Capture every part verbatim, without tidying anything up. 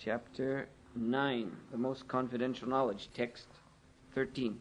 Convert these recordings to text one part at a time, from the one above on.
chapter nine, the most confidential knowledge, text thirteen.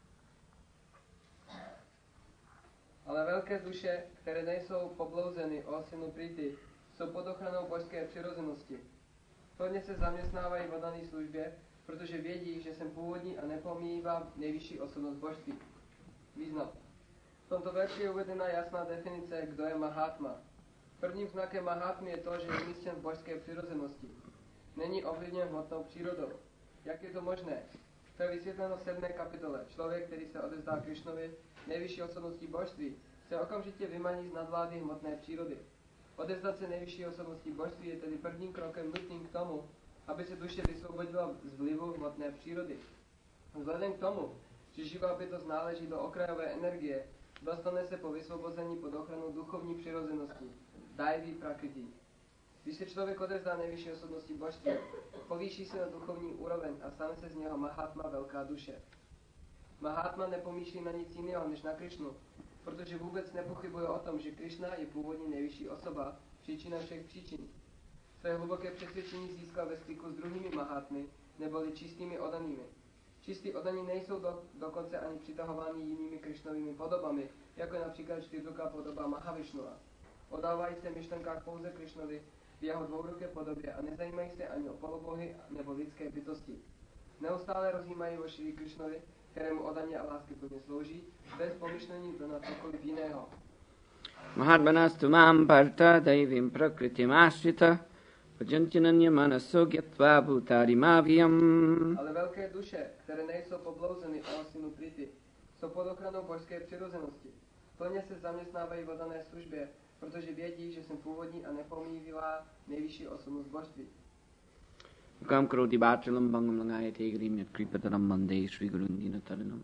Ale velké duše, které nejsou poblouzeny o synu Prity, jsou pod ochranou božské přirozenosti. Plně se zaměstnávají v dané službě, protože vědí, že jsem původní a nepomíjívám nejvyšší osobnost božství. Význam. V tomto verši je uvedena jasná definice, kdo je Mahatma. Prvním znakem Mahatmy je to, že je umístěn v božské přirozenosti. Není ovlivněn hmotnou přírodou. Jak je to možné? To je vysvětleno v sedmé kapitole. Člověk, který se odevzdá Krišnovi, nejvyšší osobnosti božství, se okamžitě vymaní z nadvlády hmotné přírody. Odevzdat se nejvyšší osobnosti božství je tedy prvním krokem nutným k tomu, aby se duše vysvobodila z vlivu hmotné přírody. Vzhledem k tomu, že živá bytost náleží do okrajové energie, dostane se po vysvobození pod ochranu duchovní přirozenosti, Daivi Prakriti. Když se člověk odevzdá nejvyšší osobnosti božství, povýší se na duchovní úroveň a stane se z něho Mahatma, velká duše. Mahatma nepomýšlí na nic jiného než na Krišnu, protože vůbec nepochybuje o tom, že Krišna je původní nejvyšší osoba, příčina všech příčin. Své hluboké přesvědčení získal ve styku s druhými Mahatmy, neboli čistými odanými. Čistí odaní nejsou do, dokonce ani přitahováni jinými Krišnovými podobami, jako je například čtyřruká podoba Mahavišnua. Odávají se myšlenkách pouze Krišnovi v jeho dvouruké podobě a nezajímají se ani o polobohy nebo lidské bytosti. Neustále rozjímají o Šri Krišnovi, kterému odaně a lásky plně slouží, bez pomyšlení na cokoliv jiného. Mahatmanastu mám parta daivim prakritim ashrita vajantinanya manaso gyatva bhutari maviyam. Ale velké duše, které nejsou poblouzeny o synu Prity, jsou pod ochranou božské přirozenosti. Plně se zaměstnávají v dané službě, protože vědí, že jsem původní a nepomíjivá nejvyšší osobnost božství. Kam kroti bhatralam bangam langayate grim yat kripataram bande Sri Gurundina taranam.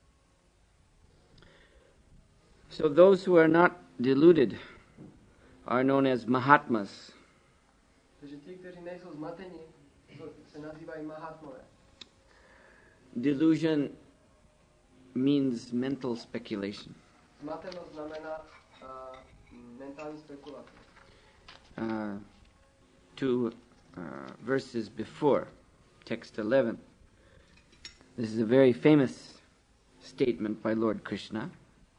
So those who are not deluded are known as Mahatmas. Takže ti, kteří nejsou zmateni, se nazývají Mahatmové. Delusion means mental speculation. Zmatenost znamená uh, mentální spekulace. Uh, two uh, verses before, text eleven. This is a very famous statement by Lord Krishna.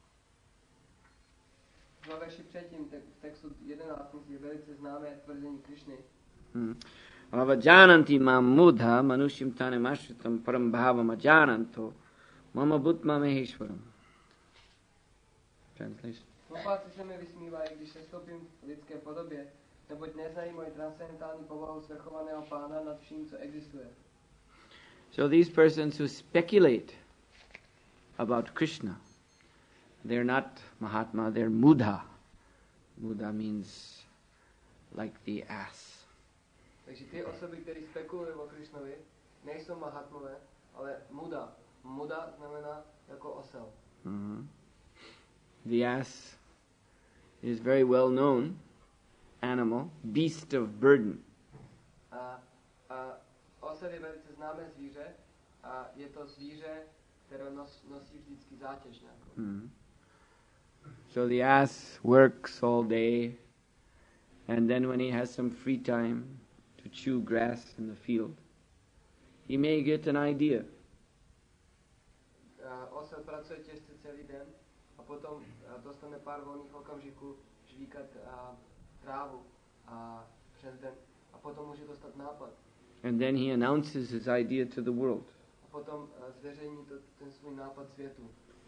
Dva verši předtím, v textu jedenáct, je velice známé tvrzení Krišny. Avajananti mam mudha manushim tanem ashritam param bhavam ajananto mama bhutma maheshwaram. Translation. Hlupáci se mi vysmívají, když se stoupím v lidské podobě, neboť neznají moji transcendentální povahu svrchovaného pána nad vším, co existuje. So these persons who speculate about Krishna, they're not Mahatma, they're Mudha. Mudha means like the ass. Takže ty osoby, které spekulují o Krišnovi, nejsou Mahatmové, ale Muda. Muda znamená jako osel. Mm-hmm. The ass is very well known animal, beast of burden. A, a osel je velice známé zvíře a je to zvíře, které nos, nosí vždycky zátěž nějakou. Mm-hmm. So the ass works all day, and then when he has some free time to chew grass in the field, he may get an idea. Uh, osel pracuje těžce celý den a potom uh, dostane pár volných okamžiků žvíkat uh, trávu uh, přes den a potom může dostat nápad. And then he announces his idea to the world. A potom uh, zveřejní to, ten svůj nápad světu.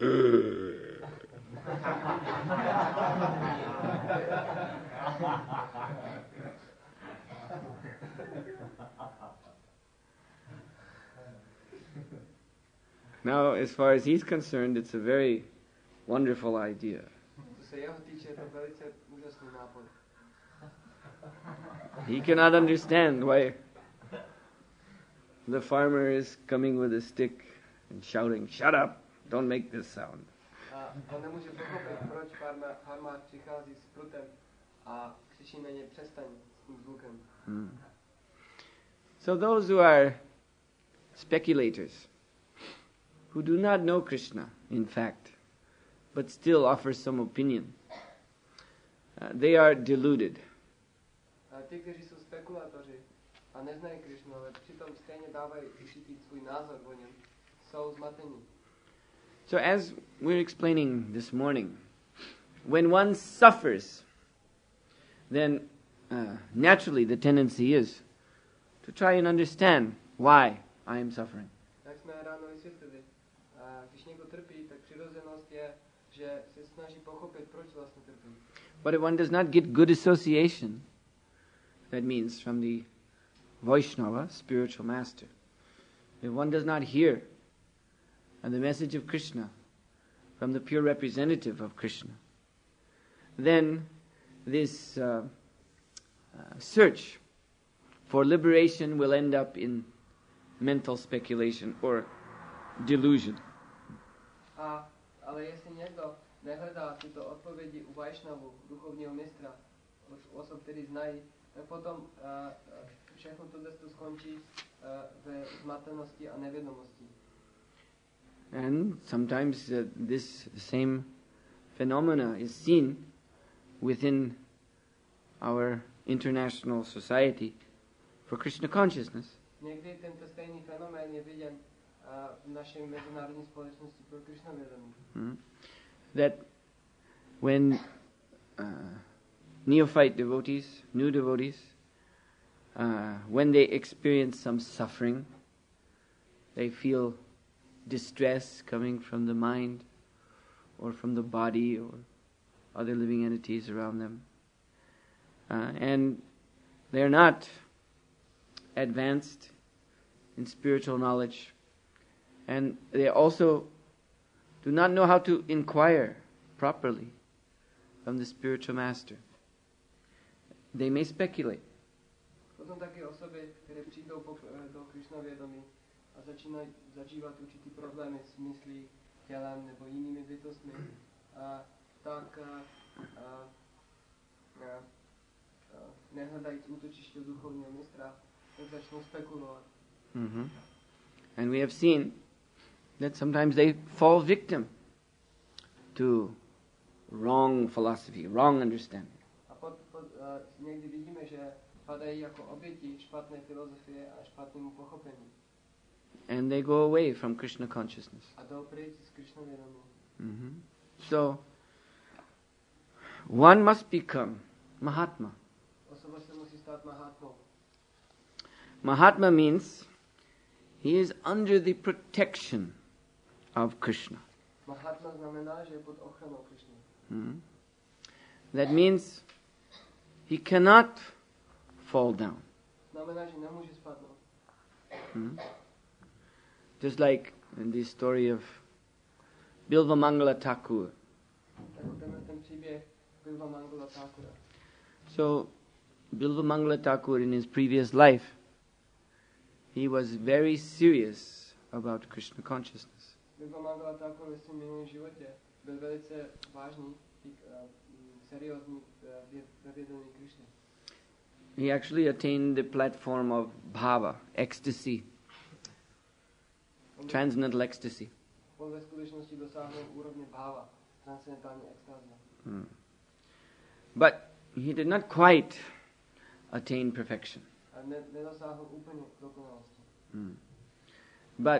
Now, as far as he's concerned, it's a very wonderful idea. He cannot understand why the farmer is coming with a stick and shouting, "Shut up! Don't make this sound." Hmm. So those who are speculators, who do not know Krishna, in fact, but still offer some opinion, uh, they are deluded. a neznají Krišnu, ale přitom stejně dávají určitý svůj názor o něm, jsou zmatení. So as we're explaining this morning, when one suffers, then uh, naturally the tendency is to try and understand why I am suffering. Jak jsme ráno vysvětlili, a když někdo trpí, tak přirozenost je, že se snaží pochopit, proč vlastně trpí. But if one does not get good association, that means from the Vaishnava, spiritual master, if one does not hear the message of Krishna from the pure representative of Krishna, then this uh, uh, search for liberation will end up in mental speculation or delusion. A, ale jestli někdo nehledá tyto odpovědi u Vaishnavu, duchovního mistra, u osob, který znají, tak potom uh, všechno tohle to skončí uh, ve zmatenosti a nevědomosti. And sometimes uh, this same phenomena is seen within our international society for Krishna consciousness. Někdy tento stejný fenomén je viděn uh, v naší mezinárodní společnosti pro Krishna vědomí. Hmm. That when uh, neophyte devotees, new devotees, uh, when they experience some suffering, they feel distress coming from the mind or from the body or other living entities around them. Uh, and they're not advanced in spiritual knowledge, and they also do not know how to inquire properly from the spiritual master. They may speculate. Potom taky osoby, které přijdou po, do Krishna vědomí a začínají zažívat určitý problémy s myslí, tělem nebo jinými bytostmi, a tak a, a, a, a nehledají útočiště duchovního mistra, tak začnou spekulovat. Mm-hmm. And we have seen that sometimes they fall victim to wrong philosophy, wrong understanding. A pod, pod, a někdy vidíme, že padají jako oběti špatné filozofie a špatnému pochopení. And they go away from Krishna consciousness. A jdou pryč z Krishna vědomí. Mm-hmm. So, one must become Mahatma. Osoba se musí stát Mahatmou. Mahatma means he is under the protection of Krishna. Mahatma znamená, že je pod ochranou Krishny. Mm-hmm. That means he cannot fall down. Znamená, že nemůže spadnout. Mm-hmm. Just like in the story of Bilvamangala Thakur. Jako tenhle ten příběh Bilvamangala Thakura. So, Bilvamangala Thakur in his previous life, he was very serious about Krishna consciousness. Bilvamangala Thakur ve svém minulém životě byl velice vážný, seriózní ve vědomí Krishny. He actually attained the platform of bhava, ecstasy, transcendental ecstasy. On ve skutečnosti dosáhnul úrovně bhava, transcendentální extáze. Hmm. But he did not quite attain perfection. A ne, nedosáhl úplně dokonalosti. Hmm. But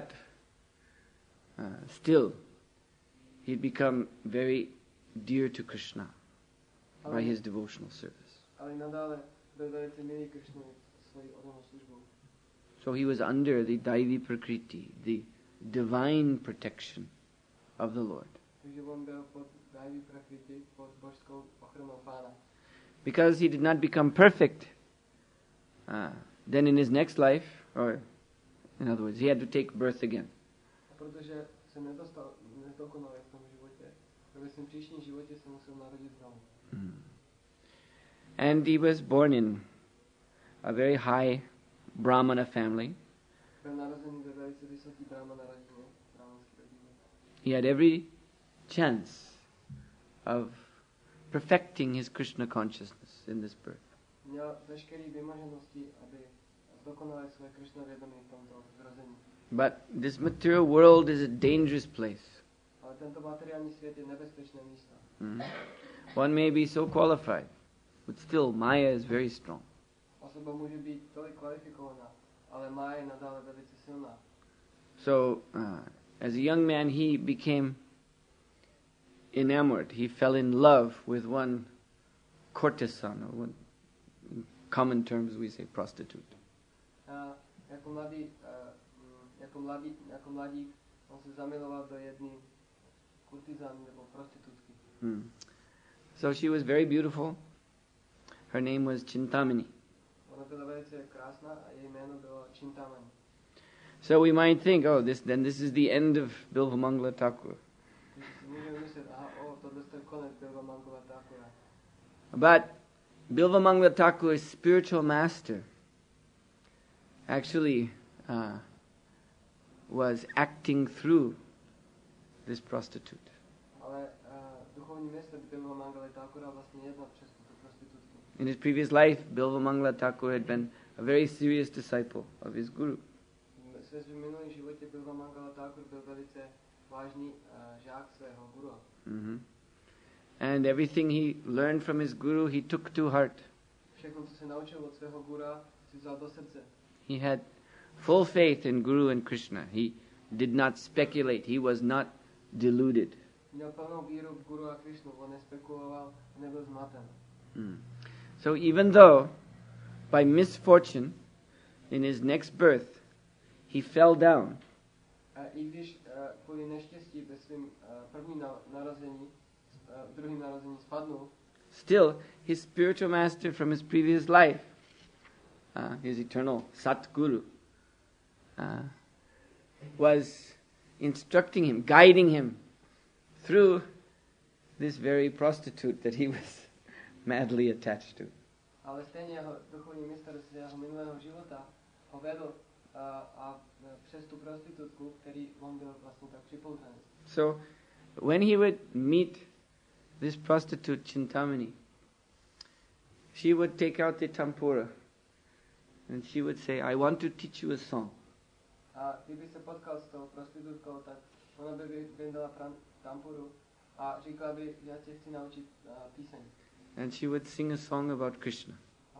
uh, still, he'd become very dear to Krishna by his devotional service. Ale nadále byl velice milý Krishnovi svojí oddanou službou. So he was under the Daivi Prakriti, the divine protection of the Lord. Takže on byl pod Daivi Prakriti, pod božskou ochranou Pána. Because he did not become perfect, uh, then in his next life, or in other words, he had to take birth again. A protože se nedostal, nedokonal v tom životě, tak ve svém příštím životě se musel narodit znovu. Mm. And he was born in a very high Brahmana family. Byl narozený ve velice vysoký Brahmana rodině, brahmanské rodině. He had every chance of perfecting his Krishna consciousness in this birth. Měl veškeré vymoženosti, aby zdokonal své Krishna vědomí v tomto zrození. But this material world is a dangerous place. Ale tento materiální svět je nebezpečné místo. Mm. One may be so qualified, but still Maya is very strong. osoba může být tolik kvalifikovaná, ale má je nadále velice silná. So, uh, as a young man, he became enamored. He fell in love with one courtesan, or one, in common terms we say prostitute. A jako mladý, uh, jako mladý, jako mladík, on se zamiloval do jedné kurtizány nebo prostitutky. Hmm. So she was very beautiful. Her name was Chintamani. Ona byla velice krásná a její jméno bylo Chintamani. So we might think, oh, this then this is the end of Bilvamangala Thakur. But Bilvamangala Thakur's spiritual master actually uh, was acting through this prostitute. In his previous life, Bilvamangala Thakur had been a very serious disciple of his guru. Mm-hmm. And everything he learned from his guru, he took to heart. He had full faith in Guru and Krishna. He did not speculate. He was not deluded. Mm. So even though, by misfortune, in his next birth, he fell down, still, his spiritual master from his previous life, uh, his eternal Satguru, uh, was instructing him, guiding him through this very prostitute that he was madly attached to. So, when he would meet this prostitute Chintamani, she would take out the tampura and she would say, I want to teach you a song. And she would sing a song about Krishna.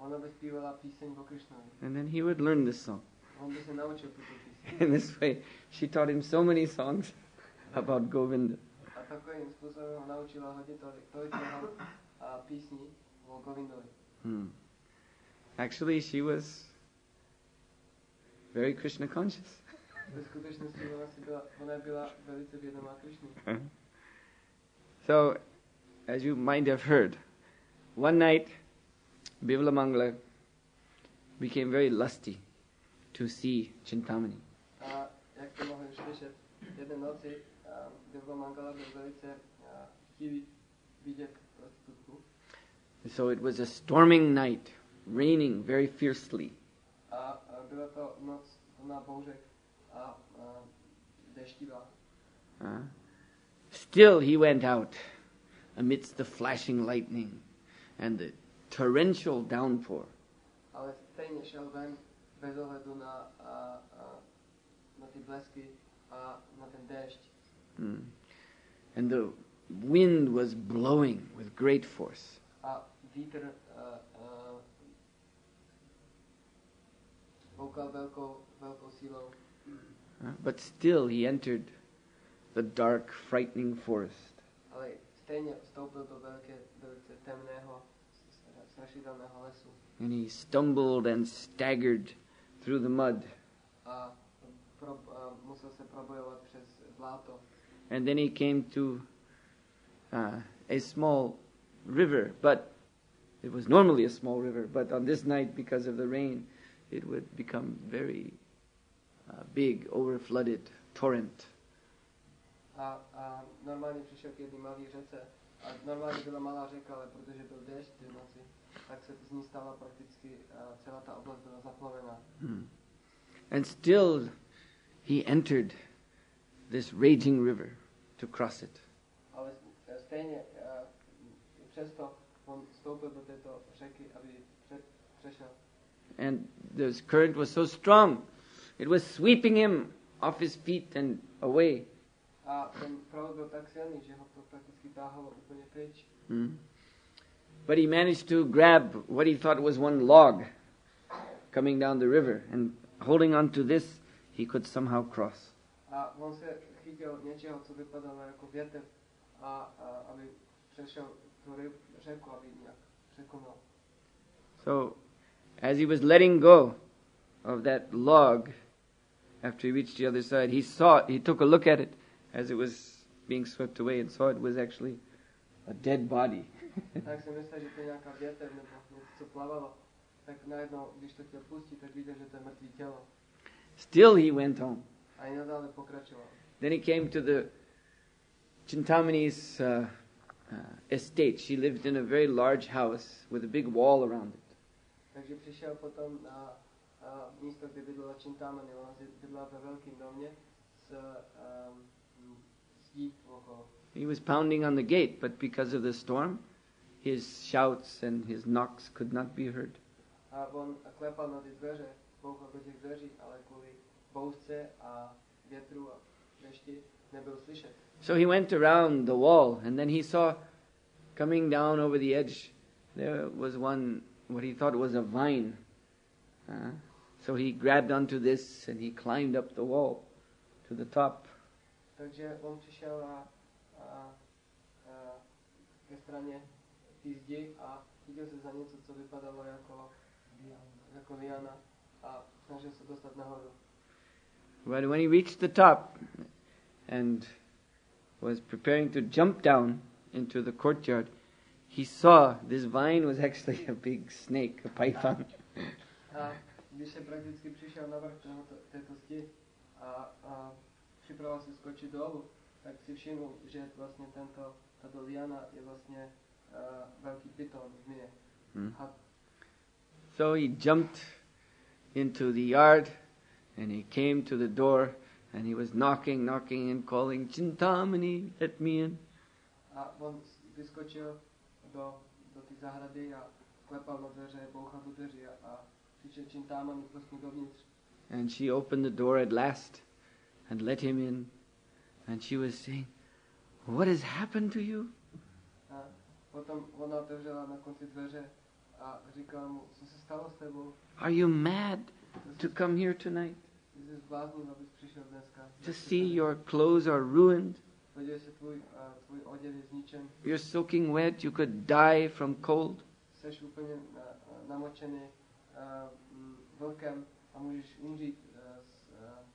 And then he would learn this song. In this way, she taught him so many songs about Govinda. Hmm. Actually, she was very Krishna conscious. So, as you might have heard, one night, Bilvamangala became very lusty to see Chintamani. So it was a storming night, raining very fiercely. Uh, still he went out amidst the flashing lightning and the torrential downpour. Mm. And the wind was blowing with great force. Uh, but still he entered the dark, frightening forest. And he stumbled and staggered through the mud. And then he came to uh, a small river, but it was normally a small river, but on this night, because of the rain, it would become very uh, big, over-flooded torrent. Hmm. And still he entered this raging river to cross it. And the current was so strong, it was sweeping him off his feet and away. Mm. But he managed to grab what he thought was one log, coming down the river, and holding on to this, he could somehow cross. A on se chytil něčeho, co vypadalo jako větev, a, a aby přešel tu řeku, aby nějak překonal. So, as he was letting go of that log, after he reached the other side, he saw it, he took a look at it as it was being swept away and saw it was actually a dead body. Tak si myslel, že to je nějaká větev nebo něco, co plavalo. Tak najednou, když to chtěl pustit, tak viděl, že to je mrtvé tělo. Still he went home. A i nadále pokračoval. Then he came to the Chintamani's uh, uh, estate. She lived in a very large house with a big wall around it. Takže přišel potom na uh, místo, kde bydlela Chintamani. Ona bydlela ve velkém domě s um, zdí okolo. He was pounding on the gate, but because of the storm, his shouts and his knocks could not be heard. A on klepal na ty dveře, bouchal do těch dveří, ale kvůli bouřce a větru a dešti nebyl slyšet. So he went around the wall, and then he saw coming down over the edge, there was one, what he thought was a vine. Uh, so he grabbed onto this and he climbed up the wall to the top. Takže on přišel a, a, a ke straně té zdi a chytil se za něco, co vypadalo jako, jako liana a snažil se dostat nahoru. But when he reached the top and was preparing to jump down into the courtyard, he saw this vine was actually a big snake, a python. A když se prakticky přišel na vrch této zdi a, a připravoval se skočit dolů, tak si všiml, že vlastně tento, tato liana je vlastně uh, velký python, zmije. Hmm. So he jumped into the yard and he came to the door and he was knocking, knocking and calling, Chintamani, let me in. A on vyskočil do, do té zahrady a klepal na dveře, bouchal do dveří a, a křičel Chintamani, prostě dovnitř. And she opened the door at last and let him in. And she was saying, what has happened to you? A potom ona otevřela na konci dveře a říkala mu, co se stalo s tebou? Are you mad to come here tonight? Jsi zbláznil, abys přišel dneska. To see your clothes are ruined? Podívej se, tvůj, uh, tvůj oděv je zničen. You're soaking wet, you could die from cold. Seš úplně na, namočený uh, m, vlkem a můžeš umřít uh, z, uh,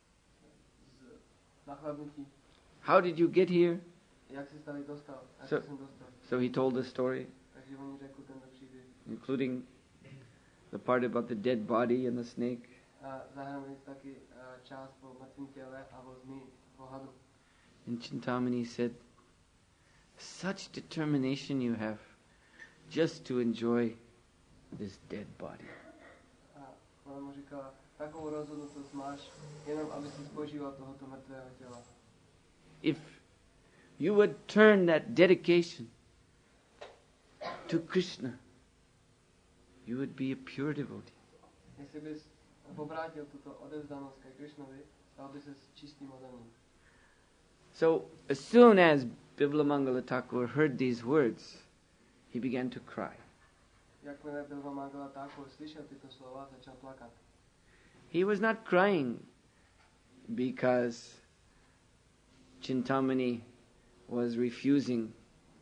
z nachladnutí. How did you get here? Jak jsi tady dostal? Jak So- jsem dostal? So he told the story, Takže on řekl tento příběh. including the part about the dead body and the snake. A zahrnuli taky uh, část po mrtvém těle a o zmí, o hadu. And Chintamani said, such determination you have just to enjoy this dead body. A ona mu říkala, takovou rozhodnutost máš, jenom aby si spožíval tohoto mrtvého těla. If you would turn that dedication to Krishna, you would be a pure devotee. Jestli bys obrátil tuto odevzdanost ke Krišnovi, stal by se čistým odaním. So as soon as Biblamangala Thakur heard these words, he began to cry. Jakmile Bilvamangala Thakur slyšel tyto slova, začal plakat. He was not crying because Chintamani was refusing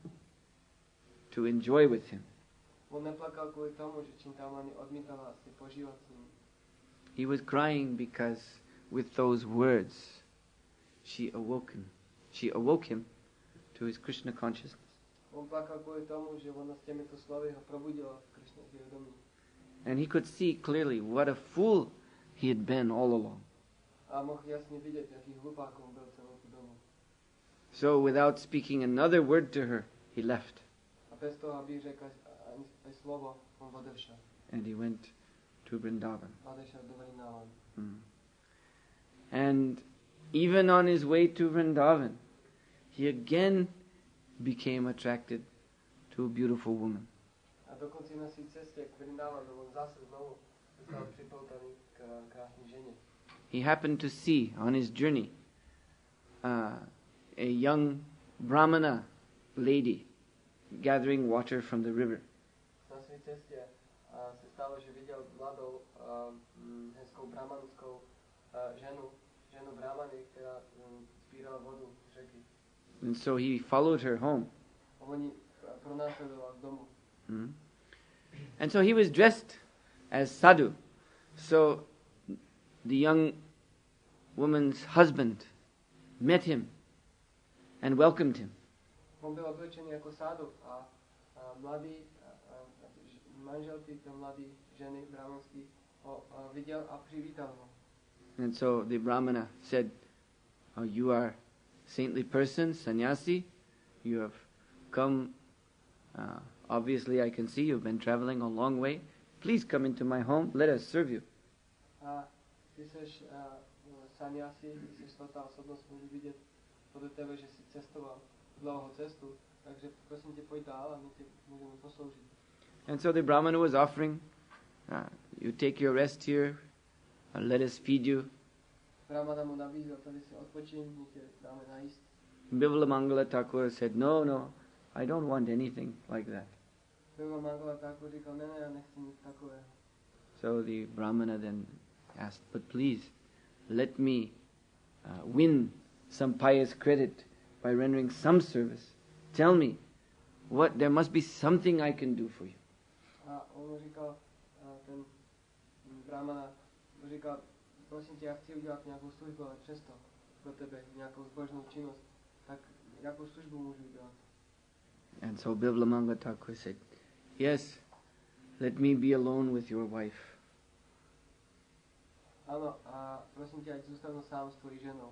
to enjoy with him. On neplakal kvůli tomu, že Chintamani odmítala si požívat s ním. He was crying because with those words she awoken. She awoke him to his Krishna consciousness. On plakal kvůli tomu, že ona s těmito slovy ho probudila v Krišně vědomí. And he could see clearly what a fool he had been all along. A mohl jasně vidět, jaký hlupák on byl celou tu dobu. So without speaking another word to her, he left. A bez toho, aby řekl ani, ani slovo, on odešel. And he went to Vrindavan. Odešel do Vrindavan. Mm. And even on his way to Vrindavan, he again became attracted to a beautiful woman. A dokonce na své cestě k Vrindavanu on zase znovu stal připoutaný k krásné ženě. He happened to see on his journey uh, a young Brahmana lady gathering water from the river. Na své cestě a a se stalo, že viděl mladou a, mm, hezkou brahmanskou a, ženu, ženu brahmany, která mm, sbírala vodu z řeky. And so he followed her home. A oni pronásledoval z domu. Hmm. And so he was dressed as sadhu. So the young woman's husband met him and welcomed him. On byl oblečený jako sádu a, a mladý a, a, manžel této mladé ženy brahmanský ho a, viděl a přivítal ho. And so the Brahmana said, oh, you are a saintly person, sannyasi. You have come, uh, obviously I can see you've been traveling a long way. Please come into my home, let us serve you. A ty seš uh, sannyasi, ty seš svatá osobnost, můžu vidět podle tebe, že jsi cestoval dlouhou cestu, takže prosím tě, pojď dál a my tě můžeme posloužit. And so the Brahmana was offering, uh, you take your rest here, uh, let us feed you. Brahmana mu nabízel, tady si odpočin, my tě dáme najíst. Bivla Mangala Thakur said, no, no, I don't want anything like that. Bivla Mangala Thakur říkal, ne, ne, já nechci nic takového. So the Brahmana then asked, but please, let me uh, win some pious credit by rendering some service. Tell me, what there must be something I can do for you. A on mu říkal, ten Brahmana říkal, prosím tě, já chci udělat nějakou službu, ale přesto pro tebe nějakou zbožnou činnost, tak jakou službu můžu udělat? And so Bivla Mangala Thakur said, yes, let me be alone with your wife. Ano, a prosím tě, ať zůstanu sám s tvojí ženou.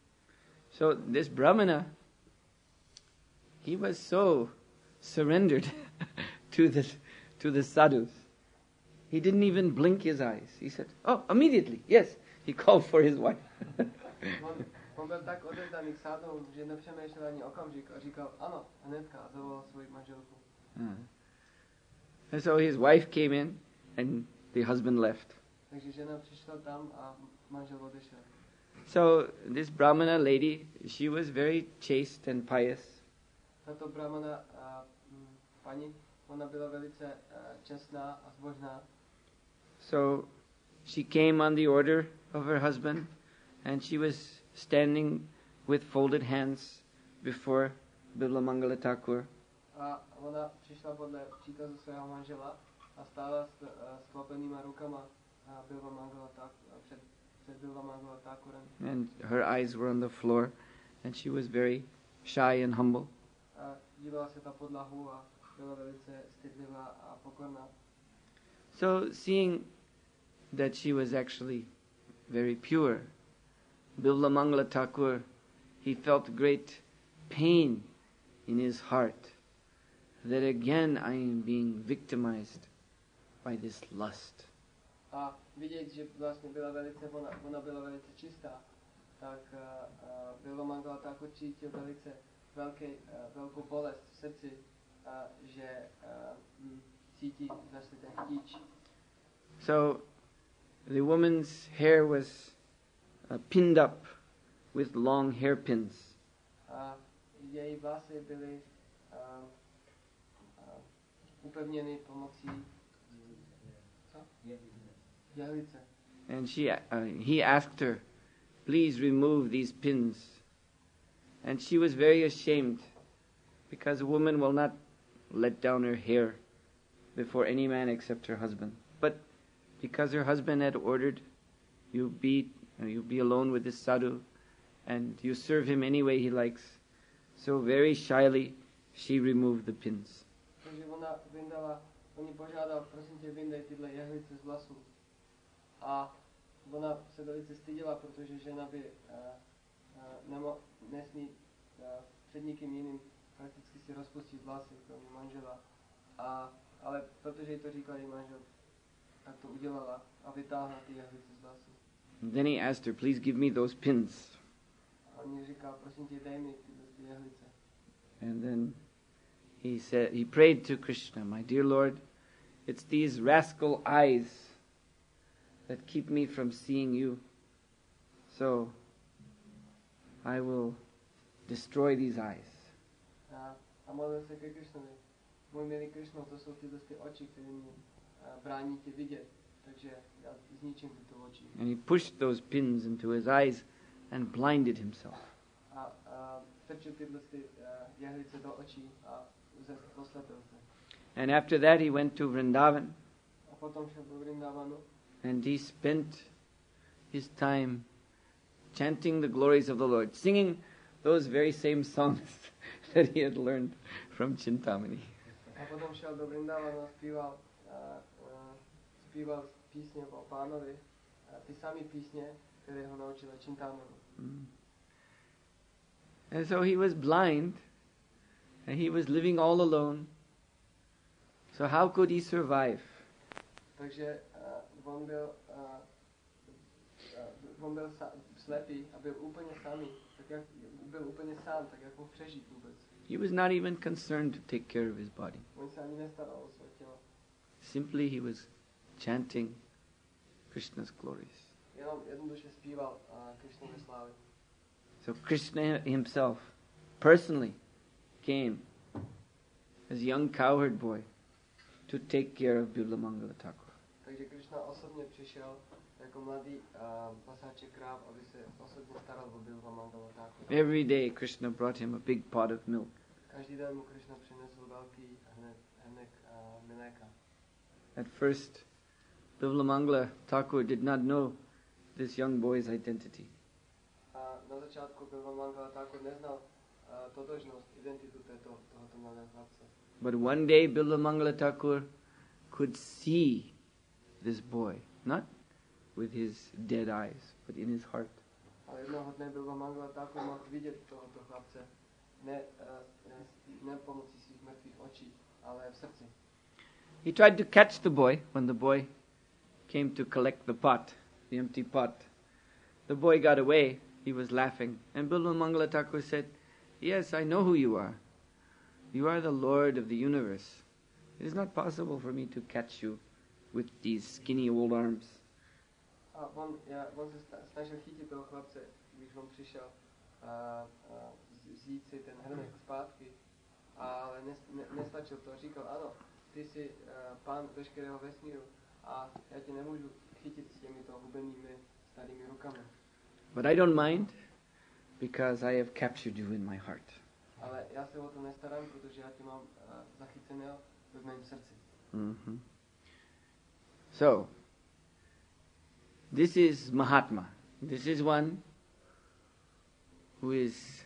So this Brahmana, he was so surrendered to the to the sadhus. He didn't even blink his eyes. He said, oh, immediately, yes. He called for his wife. on, on byl tak odevzdaný k sadhům, že nepřemýšlel ani okamžik a říkal, ano, hnedka, a zavolal svoji manželku. Uh, and so his wife came in and the husband left. Takže žena přišla tam a manžel odešel. So this Brahmana lady, she was very chaste and pious. Tato Brahmana a mm, paní, ona byla velice uh, čestná a zbožná. So she came on the order of her husband and she was standing with folded hands before Bivla Mangala Thakur. A ona přišla podle příkazu svého manžela a stála s uh, sklopenýma rukama a Bivla Mangala Thakur, před, před Bivla Mangala Thakurem. And her eyes were on the floor and she was very shy and humble. A dívala se na podlahu a byla velice stydlivá a pokorná. So seeing that she was actually very pure, Bivla Mangala Thakur, he felt great pain in his heart that again I am being victimized by this lust. A vidět, že vlastně byla velice, ona, ona byla velice čistá, tak uh, uh, Bivla Mangala Thakur cítil velice velký, uh, velkou bolest v srdci, uh, že uh, mm, cítí vlastně ten chtíč. So the woman's hair was uh, pinned up with long hairpins. A její vlasy byly uh, uh, upevněny pomocí co? Jehlice. And she, uh, he asked her, please remove these pins. And she was very ashamed because a woman will not let down her hair before any man except her husband. But because her husband had ordered, you be, uh, you be alone with this sadhu and you serve him any way he likes. So very shyly she removed the pins. Takže ona vyndala, on ji požádal, prosím tě, vyndej tyhle jehlice z vlasů. A ona se velice styděla, protože žena by uh, uh, nemo, nesmí uh, před nikým jiným prakticky si rozpustit vlasy, kromě manžela. A, ale protože jí to říkal její manžel, tak to udělala a vytáhla ty jehlice z vlasů. Then he asked her, please give me those pins. A on jí říkal, prosím tě, dej mi tyhle ty jehlice. And then he said, he prayed to Krishna, my dear Lord, it's these rascal eyes that keep me from seeing you. So I will destroy these eyes. A, a modlil se ke Krishnovi. Můj milý Krishno, to jsou tyhle ty oči, které mě brání ti vidět. Takže já zničím tyto oči. And he pushed those pins into his eyes and blinded himself. A, a strčil tyhle ty uh, jehlice do očí a zaslepil se. And after that he went to Vrindavan. A potom šel do Vrindavanu. And he spent his time chanting the glories of the Lord, singing those very same songs that he had learned from Chintamani. A potom šel do Vrindavanu a zpíval, uh, uh, zpíval písně o Pánovi, uh, ty samé písně, které ho naučila Chintamani. Mm. And so he was blind, and he was living all alone. So how could he survive? Takže uh, on byl, uh, uh, on byl sa- slepý a byl úplně samý, tak jak byl úplně sám, tak jak mohl přežít vůbec. He was not even concerned to take care of his body. On se ani nestaral o své tělo. Simply he was chanting Krishna's glories. Jenom jednoduše zpíval uh, Krishnovy slávy. So Krishna himself personally came as a young cowherd boy to take care of Bilvamangala Thakur. Takže Krishna osobně přišel jako mladý uh, pasáček kráv, aby se osobně staral o Bilvamangala Thakur. Every day Krishna brought him a big pot of milk. Každý den mu Krishna přinesl velký hrnek, hrnek uh, mléka. At first, Bilvamangala Thakur did not know this young boy's identity. A na začátku Bilvamangala Thakur neznal uh, totožnost, identitu této, tohoto mladého chlapce. But one day Bilvamangala Thakur could see this boy, not with his dead eyes, but in his heart. Ale jednoho dne Bilvamangala Thakur mohl vidět tohoto chlapce, ne, uh, ne, ne pomocí svých mrtvých očí, ale v srdci. He tried to catch the boy when the boy came to collect the pot, the empty pot. The boy got away, he was laughing. And Bilvamangala Thakur said, "Yes, I know who you are. You are the Lord of the universe. It is not possible for me to catch you with these skinny old arms." A on, ja, on se snažil chytit toho chlapce, když on přišel uh, uh, vzít si ten hrnek zpátky, ale nes, ne, nestačil to. Říkal, ano, ty jsi uh, pán veškerého vesmíru a já tě nemůžu chytit s těmito hubenými starými rukami. But I don't mind, because I have captured you in my heart. Ale já se o to nestarám, protože já tě mám uh, zachyceného v mém srdci. Mm-hmm. So, this is Mahatma. This is one who is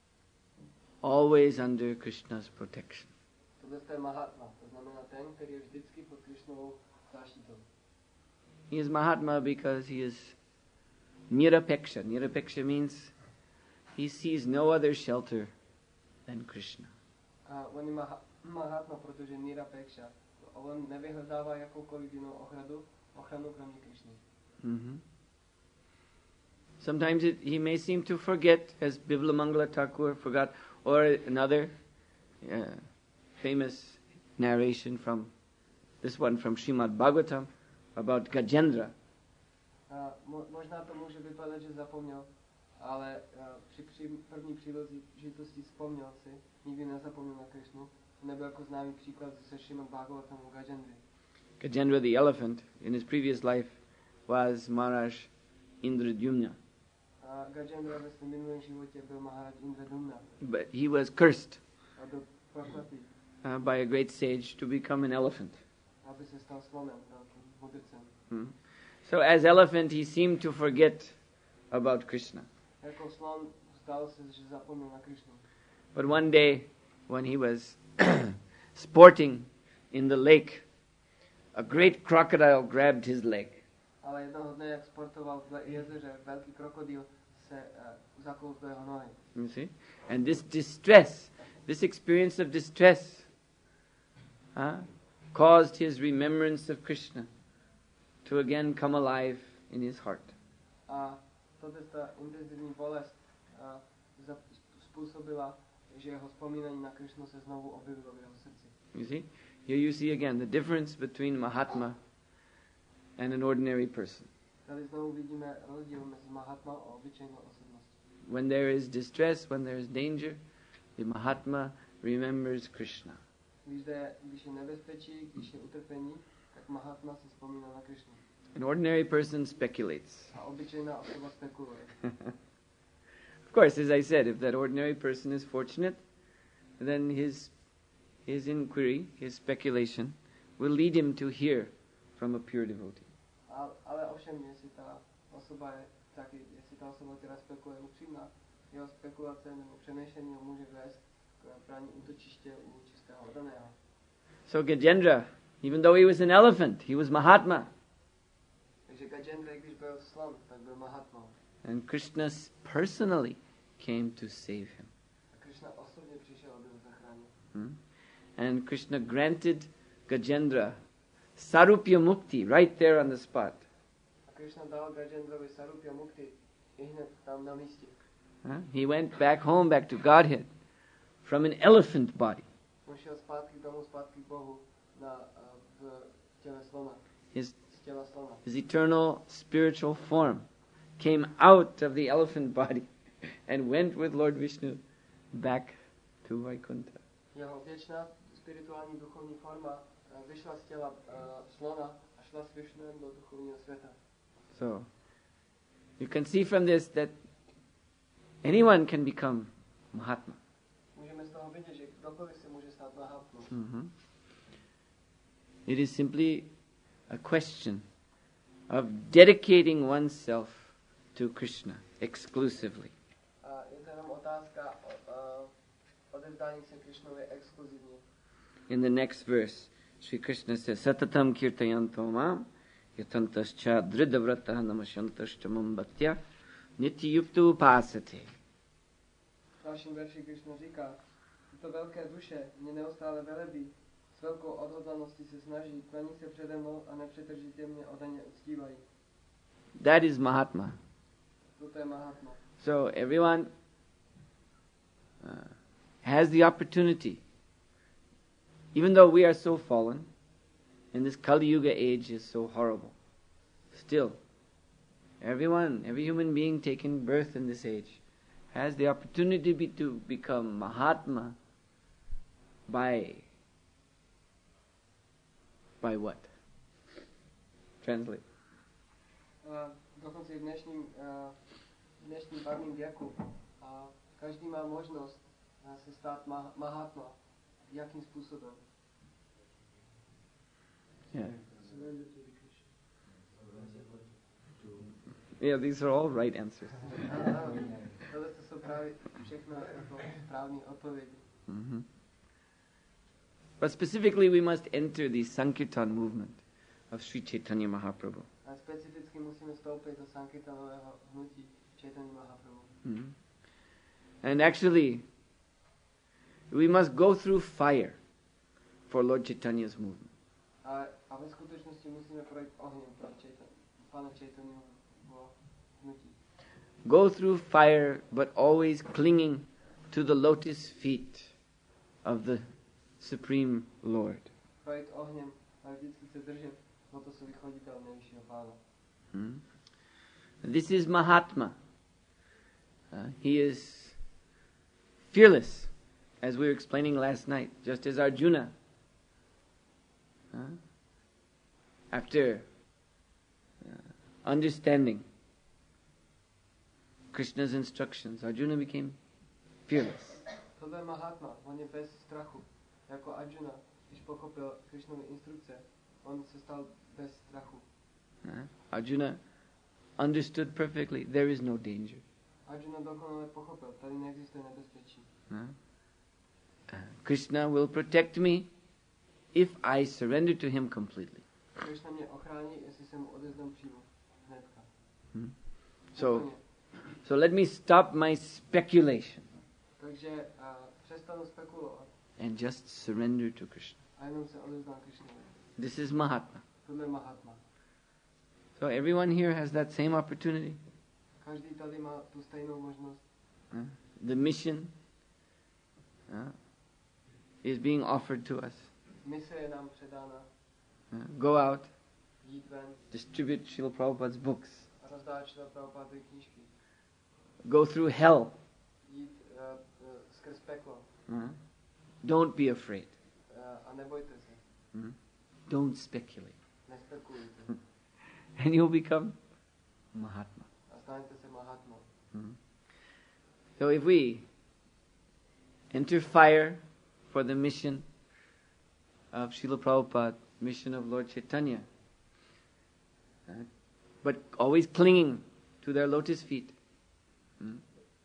always under Krishna's protection. Tohle je Mahatma, to znamená ten, který je vždycky pod Krishnovou záštitou. He is Mahatma because he is Nirapeksha. Nirapeksha means he sees no other shelter than Krishna. A on je maha, Mahatma, protože Nirapeksha. On nevyhledává jakoukoliv jinou ochranu, ochranu kromě Krishny. Mm-hmm. Sometimes it, he may seem to forget, as Bilvamangala Thakur forgot, or another uh, famous narration from this one from Srimad Bhagavatam about Gajendra. A mo, možná to může vypadat, že zapomněl, ale uh, při, při první příležitosti vzpomněl si, nikdy nezapomněl na Krishnu. Nebo jako známý příklad ze Srimad Bhagavatam u Gajendry. Gajendra the elephant in his previous life was Maharaj Indradyumna. A Gajendra ve svém minulém životě byl Maharaj Indradumna. But he was cursed A byl prokletý, uh, by a great sage to become an elephant. aby se stal slonem, velkým mudrcem. Hmm. So as elephant he seemed to forget about Krishna. Jako slon zdal se, že zapomněl na Krishnu. But one day when he was sporting in the lake, a great crocodile grabbed his leg. Ale jednoho dne, jak sportoval v jezeře, velký krokodýl se uh, zakous do jeho nohy. You see? And this distress, this experience of distress, huh, caused his remembrance of Krishna to again come alive in his heart. A toto ta intenzivní bolest uh, způsobila, že jeho vzpomínání na Krishnu se znovu objevilo v jeho srdci. You see? Here you see again the difference between Mahatma and an ordinary person. Tady znovu vidíme rozdíl mezi Mahatma a obyčejnou osobností. When there is distress, when there is danger, the Mahatma remembers Krishna. Když je, když je nebezpečí, když je utrpení, tak tak Mahatma si vzpomíná na Krišnu. An ordinary person speculates. A obyčejná osoba spekuluje. Of course, as I said, if that ordinary person is fortunate, then his his inquiry, his speculation, will lead him to hear from a pure devotee. A, ale ovšem, jestli ta osoba je taky, jestli ta osoba, která spekuluje, upřímná, jeho spekulace nebo přemýšlení ho může vést k brání útočiště u čistého oddaného. So Gajendra, even though he was an elephant, he was Mahatma. Takže Gajendra, když byl slon, tak byl Mahatma. And Krishna personally came to save him. A Krishna osobně přišel, aby ho zachránil. Hmm? And Krishna granted Gajendra Sarupya Mukti right there on the spot. A Krishna dal Gajendrovi Sarupya Mukti i hned tam na místě. Huh? He went back home, back to Godhead, from an elephant body. On šel zpátky domů, zpátky k Bohu na, uh, v těle slona. His, Z těla slona. his eternal spiritual form came out of the elephant body and went with Lord Vishnu back to Vaikuntha. Jeho věčná spirituální duchovní forma uh, vyšla z těla uh, slona a šla s Vishnuem do duchovního světa. So, you can see from this that anyone can become Mahatma. Můžeme z toho vidět, že kdokoliv se může stát Mahatmou. Mm-hmm. It is simply a question of dedicating oneself to Krishna exclusively. A je to jenom otázka o, uh, odevzdání se Krishnovi exkluzivně. In the next verse, Sri Krishna says, Satatam kirtayanto mam, yatantascha dridavratah namasyantascha mambatya, nityuptu upasate. V dalším verši Krishna říká, tyto velké duše mě neustále velebí, s velkou odhodlaností se snaží, klaní se přede mnou a nepřetržitě mě odaně uctívají. That is Mahatma. Toto je Mahatma. So everyone uh, has the opportunity, even though we are so fallen, and this Kali Yuga age is so horrible, still, everyone, every human being taking birth in this age, has the opportunity be, to become Mahatma by by what? Translate. Uh, dokonce i v dnešním, uh, v dnešním parním věku a každý má možnost uh, se stát ma- Mahatma. Jakým způsobem? Yeah. Yeah, these are all right answers. Tohle jsou právě všechno jako správné odpovědi. Mm-hmm. But specifically, we must enter the Sankirtan movement of Sri Chaitanya Mahaprabhu. A specificky musíme vstoupit do Sankirtanového hnutí Chaitanya Mahaprabhu. Mm-hmm. And actually, we must go through fire for Lord Chaitanya's movement. A, a ve skutečnosti musíme projít ohněm pro Chaitanya, Pana Chaitanyovo hnutí. Go through fire, but always clinging to the lotus feet of the Supreme Lord. Projít ohněm, ale vždycky se držet lotosový choditel nejvyššího pána. Hmm? This is Mahatma. Uh, he is fearless, as we were explaining last night, just as Arjuna. Uh, after uh, understanding Krishna's instructions, Arjuna became fearless. Tohle je Mahatma, on je bez strachu. Jako Arjuna, když pochopil Krishnovy instrukce, on se stal bez strachu. Uh, Arjuna understood perfectly, there is no danger. Arjuna dokonale pochopil, tady neexistuje nebezpečí. Uh, uh, Krishna will protect me if I surrender to him completely. Krishna mě ochrání, jestli se mu odezdám přímo. Hnedka. Hmm. So, so let me stop my speculation Takže uh, přestanu spekulovat and just surrender to Krishna. a jenom se odezdám Krishnovi. This is Mahatma. Tohle je Mahatma. So everyone here has that same opportunity. Každý tady má tu stejnou možnost. Uh, the mission uh, is being offered to us. Mise je nám předána. Uh, go out, Jít ven distribute Srila Prabhupada's books. a rozdávat Srila Prabhupádovy knížky. Go through hell. Jít uh, uh, skrz peklo. Uh, don't be afraid. Uh, a nebojte se. Uh, don't speculate. nespekulujte. And you'll become Mahatma. A stanete se Mahatmou. Hmm. So if we enter fire for the mission of Srila Prabhupada, mission of Lord Chaitanya, uh, but always clinging to their lotus feet. Hmm?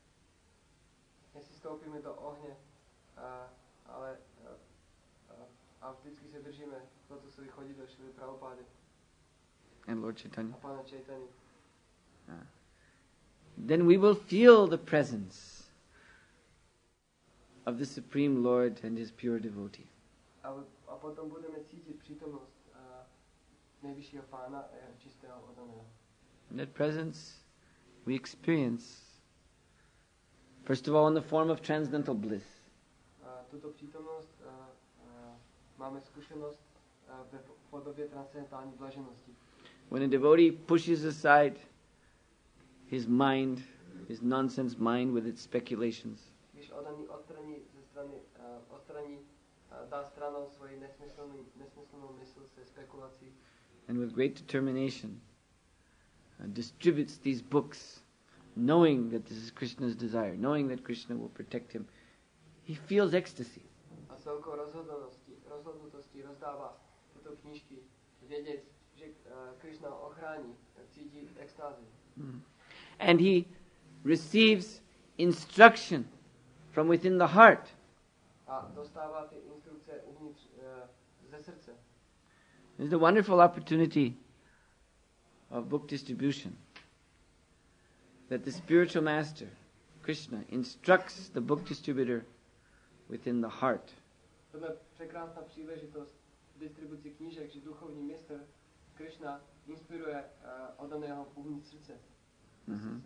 Jestli vstoupíme do ohně, a, ale a, a, a vždycky se držíme Lotusový chodidel Šrily Prabhupády And Lord Chaitanya. a Pána Chaitanya, Uh, then we will feel the presence of the Supreme Lord and His pure devotee. a, a potom budeme cítit přítomnost a, nejvyššího Pána a jeho čistého oddaného. And that presence we experience, first of all, in the form of transcendental bliss. A tuto přítomnost a, a, máme zkušenost a, ve podobě transcendentální blaženosti. When a devotee pushes aside his mind, his nonsense mind with its speculations, Když oddaný odstraní ze strany, uh, odstraní, uh, dá stranou svoji nesmyslnou, nesmyslnou mysl se spekulací and with great determination uh, distributes these books, knowing that this is Krishna's desire, knowing that Krishna will protect him, he feels ecstasy. a s velkou rozhodností, rozhodnutostí rozdává tyto knížky, vědět, že uh, Krishna ho ochrání, tak cítí extázi. Mm. And he receives instruction from within the heart. A dostává ty instrukce uvnitř uh, ze srdce. It's the wonderful opportunity of book distribution, that the spiritual master, Krishna, instructs the book distributor within the heart. To je překrásná příležitost distribuci knížek, že duchovní mistr Krishna inspiruje uh, oddaného uvnitř srdce. Mm-hmm.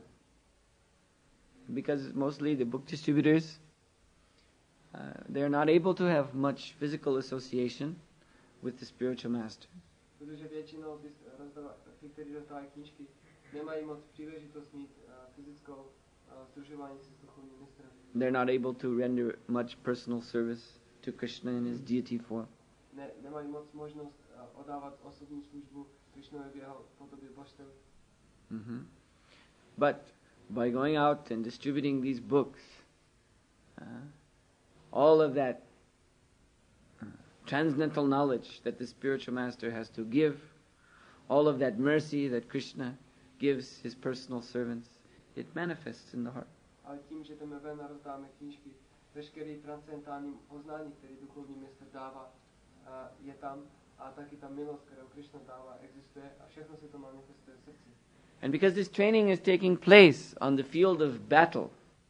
Because mostly the book distributors, uh, they're not able to have much physical association with the spiritual master. Protože většinou ty, rozdava, ty, kteří rozdávají knížky, nemají moc příležitost mít uh, fyzickou uh, združování se s duchovním mistrem. They're not able to render much personal service to Krishna in his deity form. Ne, nemají moc možnost uh, oddávat osobní službu Krishnovi v jeho podobě božstev. Mm-hmm. But by going out and distributing these books, uh, all of that uh, transcendental knowledge that the spiritual master has to give, all of that mercy that Krishna gives his personal servants, it manifests in the heart. Ale tím, že jdeme ven a rozdáme knížky, veškerý transcendentální poznání, který duchovní mistr dává, uh, je tam a taky ta milost, kterou Krishna dává, existuje a všechno se to manifestuje v srdci. And because this training is taking place on the field of battle,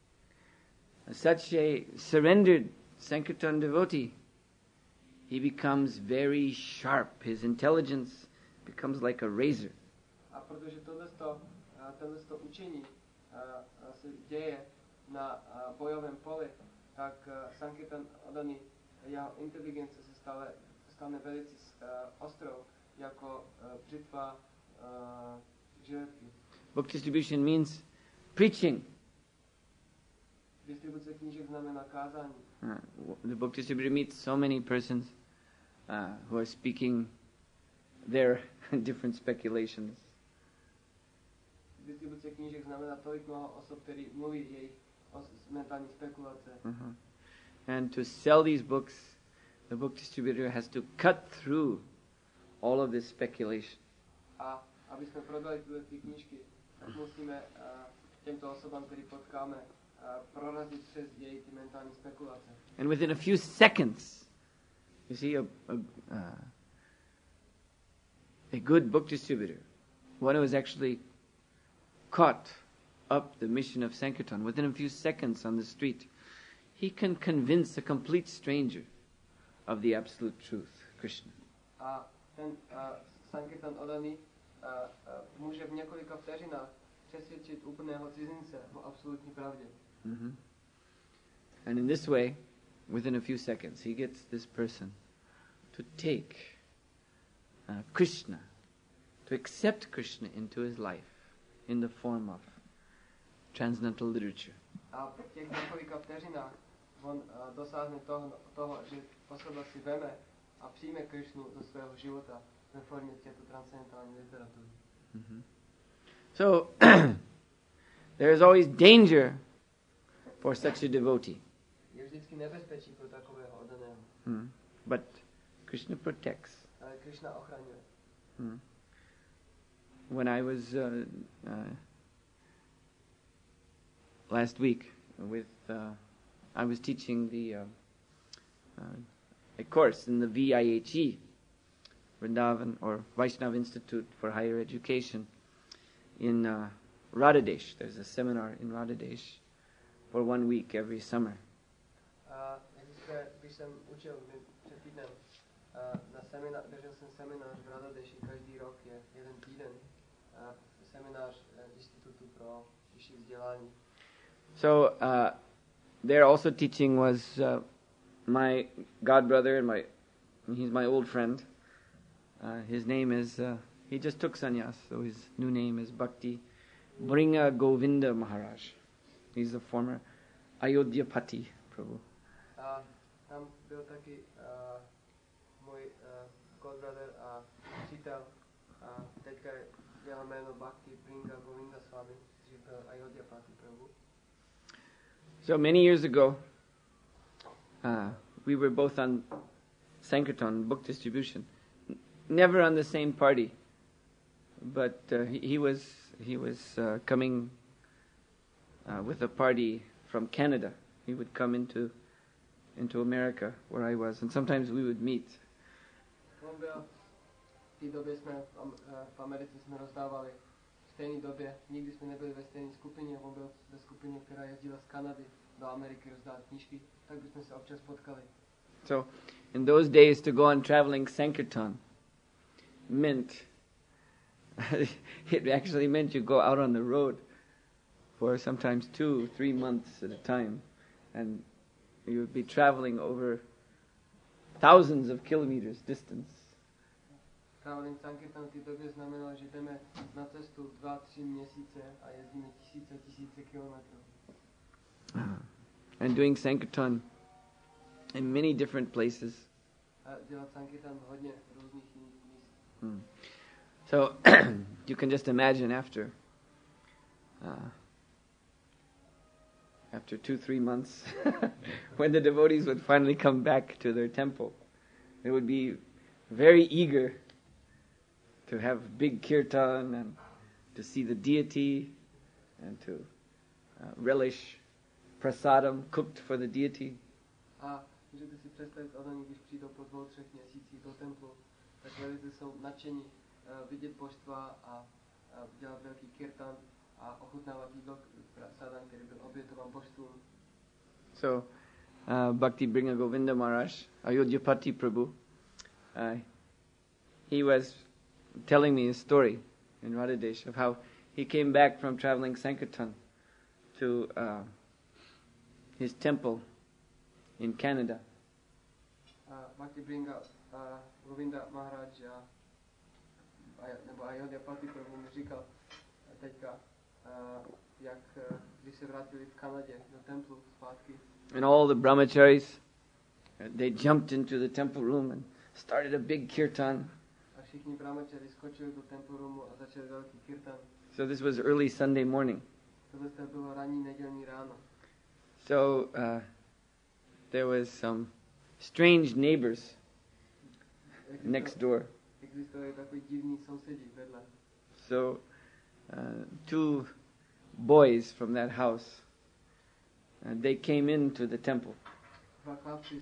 such a surrendered Sankirtan devotee, he becomes very sharp. His intelligence becomes like a razor. A protože tohleto, tohleto učení uh, se děje na uh, bojovém poli, tak uh, Sankirtan oddaný, jeho inteligence se stále, stane velice uh, ostrou, jako uh, břitva uh, železky. Book distribution means preaching. Distribuce knížek znamená kázání. Uh, the book distributor meets so many persons uh, who are speaking their different speculations. Distribuce knížek znamená tolik mnoho osob, který mluví jejich mentální spekulace. Uh-huh. And to sell these books, the book distributor has to cut through all of this speculation. A aby jsme prodali tyhle ty knížky, tak musíme uh, těmto osobám, který potkáme, uh, prorazit přes její ty mentální spekulace. And within a few seconds, you see, a, a, uh, a good book distributor, one who has actually caught up the mission of Sankirtan, within a few seconds on the street, he can convince a complete stranger of the absolute truth, Krishna. A ten uh, Sankirtan oddaný uh, uh, může v několika vteřinách přesvědčit úplného cizince o absolutní pravdě. Mm-hmm. And in this way, within a few seconds, he gets this person to take uh, Krishna, to accept Krishna into his life in the form of transcendental literature. A v těch několika vteřinách on uh, dosáhne toho, toho, že osoba si veme a přijme Krishnu do svého života ve formě této transcendentální literatury. Mm-hmm. So, there is always danger for such a devotee. Je vždycky nebezpečí pro takového oddaného. Mm. But Krishna protects. Ale Krishna ochraňuje. Mm. When I was uh, uh, last week with, uh, I was teaching the uh, uh, a course in the V I H E, Vrindavan or Vaishnava Institute for Higher Education in uh, Radhadesh. There's a seminar in Radhadesh for one week every summer. A když jsem učil před týdnem na seminář, držel jsem seminář v Radhadeši, každý rok je jeden týden. Seminář Institutu pro vyšší vzdělání. So uh, there also teaching was uh, my god brother and my he's my old friend. Uh, his name is uh, he just took sannyas, so his new name is Bhakti Bringa Govinda Maharaj. He's the former Ayodhyapati Prabhu. A tam byl taky uh, můj uh, god brother a přítel a teďka jeho jméno Bhakti Bringa Govinda Swami, který byl Ayodhyapati Prabhu. So many years ago, uh, we were both on Sankirtan, book distribution. N- never on the same party, but uh, he, he was he was uh, coming uh, with a party from Canada. He would come into into America where I was, and sometimes we would meet. On byl, v té době jsme v Americe jsme rozdávali v stejné době, nikdy jsme nebyli ve stejné skupině, on byl ve skupině, která jezdila z Kanady do Ameriky rozdávat knížky, tak bychom se občas potkali. So, in those days, to go on traveling Sankirtan meant, it actually meant you go out on the road for sometimes two, three months at a time, and you would be traveling over thousands of kilometers distance. Traveling Sankirtan v té době znamenalo, že jdeme na cestu dva, tři měsíce a jezdíme tisíce, tisíce kilometrů. And doing Sankirtan in many different places. A dělat Sankirtan v hodně různých jiných míst. Hmm. So you can just imagine after uh, after two, three months, when the devotees would finally come back to their temple, they would be very eager to have big kirtan and to see the deity and to uh, relish prasadam cooked for the deity. A můžete si představit, oni, když přijdou po dvou, třech měsících do templu, tak velice jsou nadšení uh, vidět božstva a uh, dělat velký kirtan a ochutnávat jídlo prasadam, který byl obětován božstvům. So, uh, Bhakti Bringa Govinda Maharaj, Ayodhyapati Prabhu, uh, he was telling me a story in Radhadesh of how he came back from traveling Sankirtan to uh, his temple in Canada. Uh, Bhakti Bringa uh, Govinda Maharaj uh, nebo Ayodhyapati Prabhu mi říkal uh, teďka, uh, jak uh, když se vrátili v Kanadě do templu zpátky. And all the brahmacharis, uh, they jumped into the temple room and started a big kirtan. A všichni brahmačari skočili do temple roomu a začali velký kirtan. So this was early Sunday morning. Tohle to bylo ranní nedělní ráno. So uh, there was some strange neighbors next door. Existovali takový divní sousedi vedle. So uh, two boys from that house, uh, they came into the temple. Dva chlapci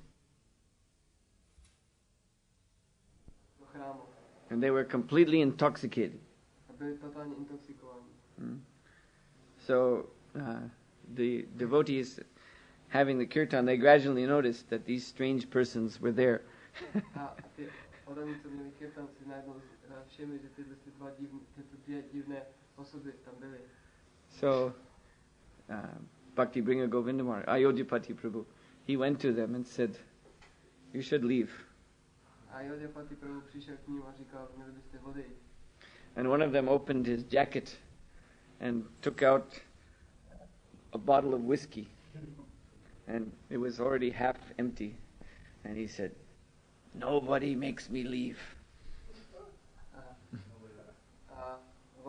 do chrámu. And they were completely intoxicated. A byli totálně intoxikovaní. Mm. So uh, the devotees having the kirtan, they gradually noticed that these strange persons were there. A ty oddaní, co měli kirtan, si najednou všimli, že tyhle ty dva divné, tyto dvě divné osoby tam byly. So uh, Bhakti Bringa Govinda Maharaj, Ayodhyapati Prabhu, he went to them and said, "You should leave." A Ayodhyapati Prabhu přišel k ním a říkal, měli byste odejít. And one of them opened his jacket and took out a bottle of whiskey. And it was already half empty. And he said, "Nobody makes me leave."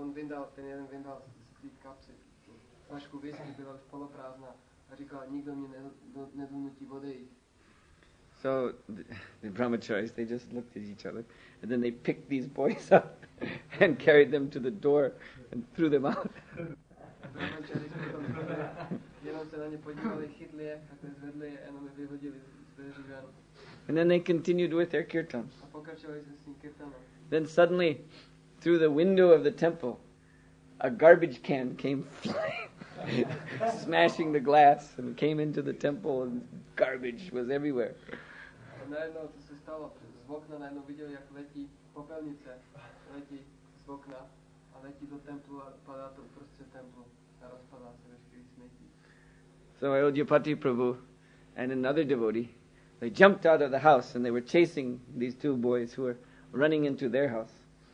on vyndal, ten jeden vyndal z té kapsy flašku whisky, byla už poloprázdná a říkal, nikdo mě nedonutí odejít. So the, the brahmacharis, they just looked at each other, and then they picked these boys up and carried them to the door and threw them out. And then they continued with their kirtan. Then suddenly, through the window of the temple, a garbage can came flying, smashing the glass, and came into the temple, and garbage was everywhere. So Ayodhyapati Prabhu and another devotee, they jumped out of the house and they were chasing these two boys who were running into their house.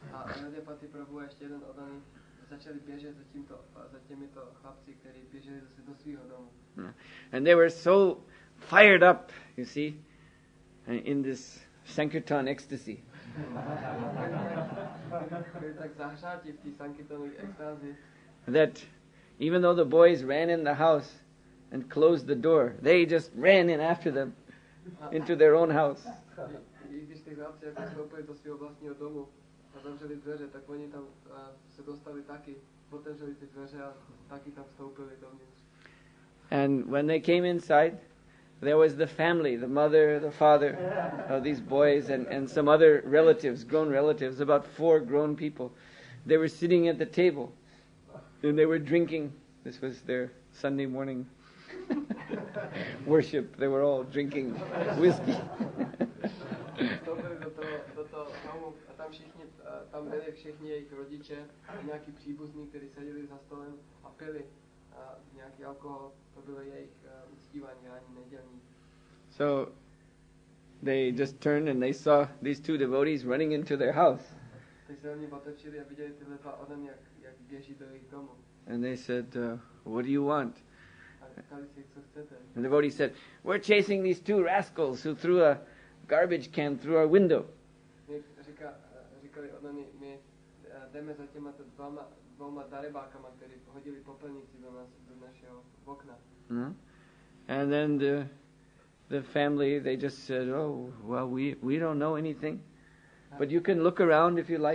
And they were so fired up, you see, in this Sankirtan ecstasy. That even though the boys ran in the house and closed the door, they just ran in after them into their own house. And when they came inside, there was the family, the mother, the father of these boys, and, and some other relatives, grown relatives, about four grown people. They were sitting at the table, and they were drinking. This was their Sunday morning worship. They were all drinking whiskey. So they just turned and they saw these two devotees running into their house. And they said, uh, what do you want? And the devotee said, we're chasing these two rascals who threw a garbage can through our window. Mm-hmm. And then the the family, they just said, oh, well, we, we don't know anything, but you can look around if you like.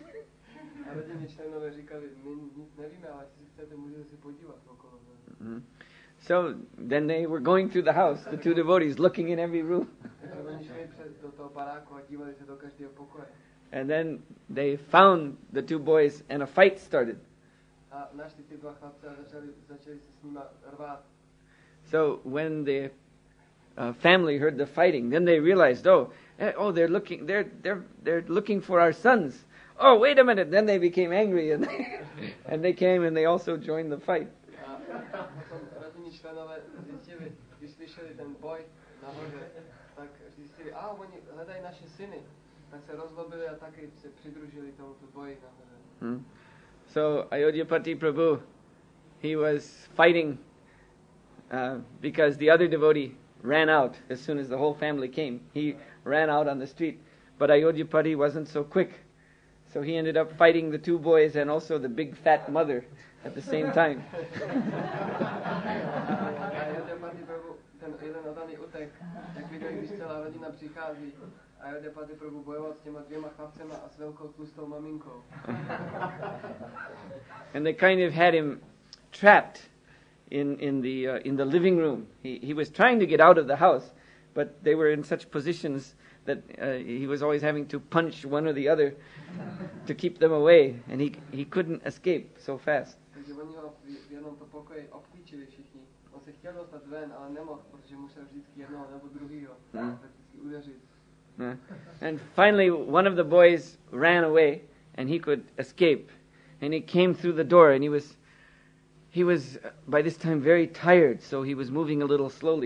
Mm-hmm. So then they were going through the house, the two devotees, looking in every room. And then they found the two boys and a fight started. So when the uh, family heard the fighting, then they realized, oh, eh, oh, they're looking, they're they're they're looking for our sons. Oh, wait a minute! Then they became angry and they, and they came and they also joined the fight. Hmm. So Ayodhyapati Prabhu, he was fighting uh, because the other devotee ran out as soon as the whole family came. He ran out on the street, but Ayodhyapati wasn't so quick. So he ended up fighting the two boys and also the big fat mother at the same time. And they kind of had him trapped in in the uh, in the living room. He he was trying to get out of the house, but they were in such positions that uh, he was always having to punch one or the other to keep them away, and he he couldn't escape so fast. Mm. Uh, and finally one of the boys ran away and he could escape, and he came through the door, and he was he was uh, by this time very tired, so he was moving a little slowly.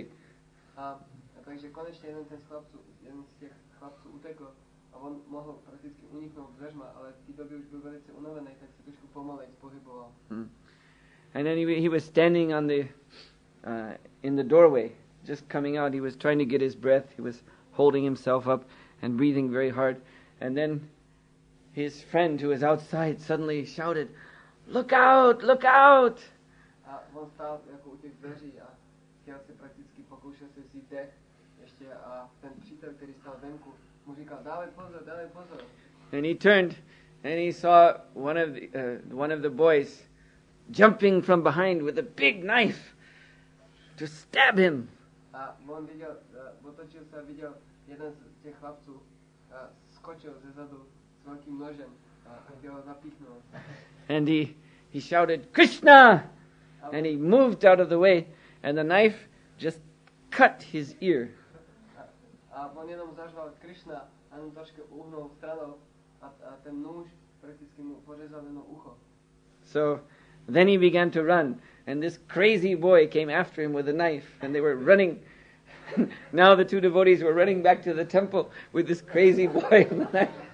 Mm. And then he he was standing on the uh, in the doorway, just coming out. He was trying to get his breath. He was holding himself up and breathing very hard. And then his friend who was outside suddenly shouted, "Look out! Look out!" A on stál jako u těch dveří a chtěl si prakticky pokoušel se vzít dech ještě a ten přítel, který stál venku, mu říkal, dávej pozor, dávej pozor. And he turned and he saw one of the, uh, one of the boys jumping from behind with a big knife to stab him. A on viděl, uh, otočil se a viděl jeden z těch chlapců uh, skočil ze zadu s velkým nožem a chtěl ho zapíchnout. And he, he shouted, "Krishna!" And he moved out of the way and the knife just cut his ear. A on jenom zařval Krishna a on trošku uhnul stranou a, a ten nůž prakticky mu pořezal jenom ucho. So then he began to run and this crazy boy came after him with a knife and they were running. Now the two devotees were running back to the temple with this crazy boy and the knife.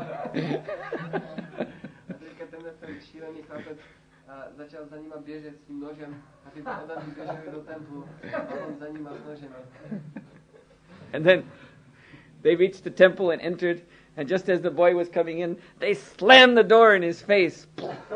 A začal za nima běžet s tím nožem a ty odaní běželi do templu a on za nima s nožem. And then they reached the temple and entered, and just as the boy was coming in, they slammed the door in his face.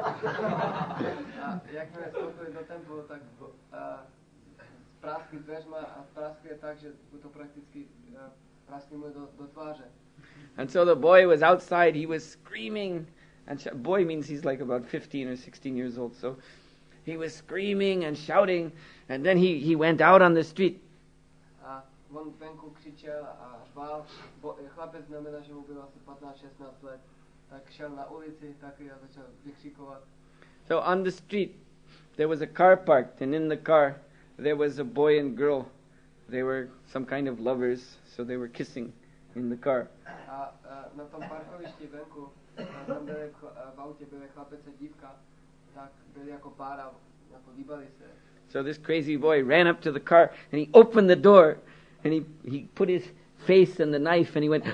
A jakmile vstoupili do templu, tak spráskli dveřma a spráskli je tak, že to prakticky spráskli mu do, do tváře. And so the boy was outside, he was screaming. And sh- boy means he's like about fifteen or sixteen years old. So he was screaming and shouting, and then he, he went out on the street. A on venku křičel a řval. Bo, chlapec znamená, že mu bylo asi patnáct šestnáct let. Tak šel na ulici taky a začal vykřikovat. So on the street there was a car parked, and in the car there was a boy and girl. They were some kind of lovers, so they were kissing in the car. A, a na tom parkovišti venku tam byli v autě byli chlapec a dívka, tak byli jako pára, jako líbali se. So this crazy boy ran up to the car and he opened the door and he, he put his face in the knife and he went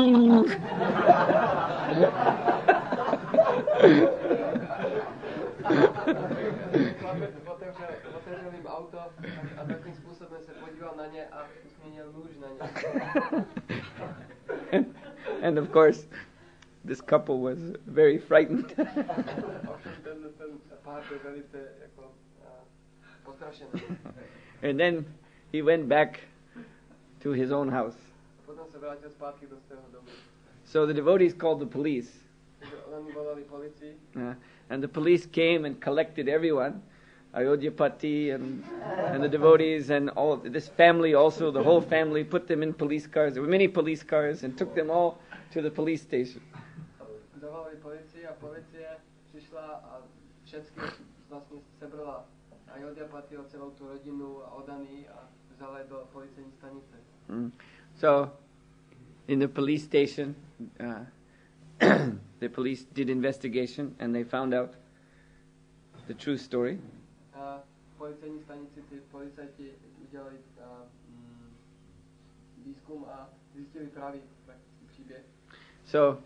chlapec otevřel, otevřel jim auto a, a takým způsobem se podíval na ně a usměnil nůž na ně. and, and of course this couple was very frightened. And then he went back to his own house. So the devotees called the police. Uh, and the police came and collected everyone, Ayodhyapati and and the devotees and all this family also, the whole family, put them in police cars. There were many police cars and took them all to the police station. Zavolali policii a policie přišla a všechny vlastně sebrala Ayodhyapatiho, celou tu rodinu a odaný a vzala je do policejní stanice. Mm. So in the police station, uh, the police did investigation and they found out the true story. A v policejní stanici ty policajti udělali uh, mm, výzkum a zjistili pravý praktický příběh. So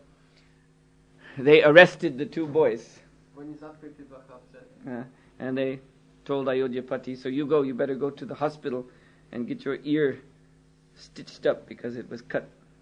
they arrested the two boys. Oni zatkli ty dva chlapce. Uh, and they told Ayodhyapati, so you go, you better go to the hospital and get your ear stitched up because it was cut.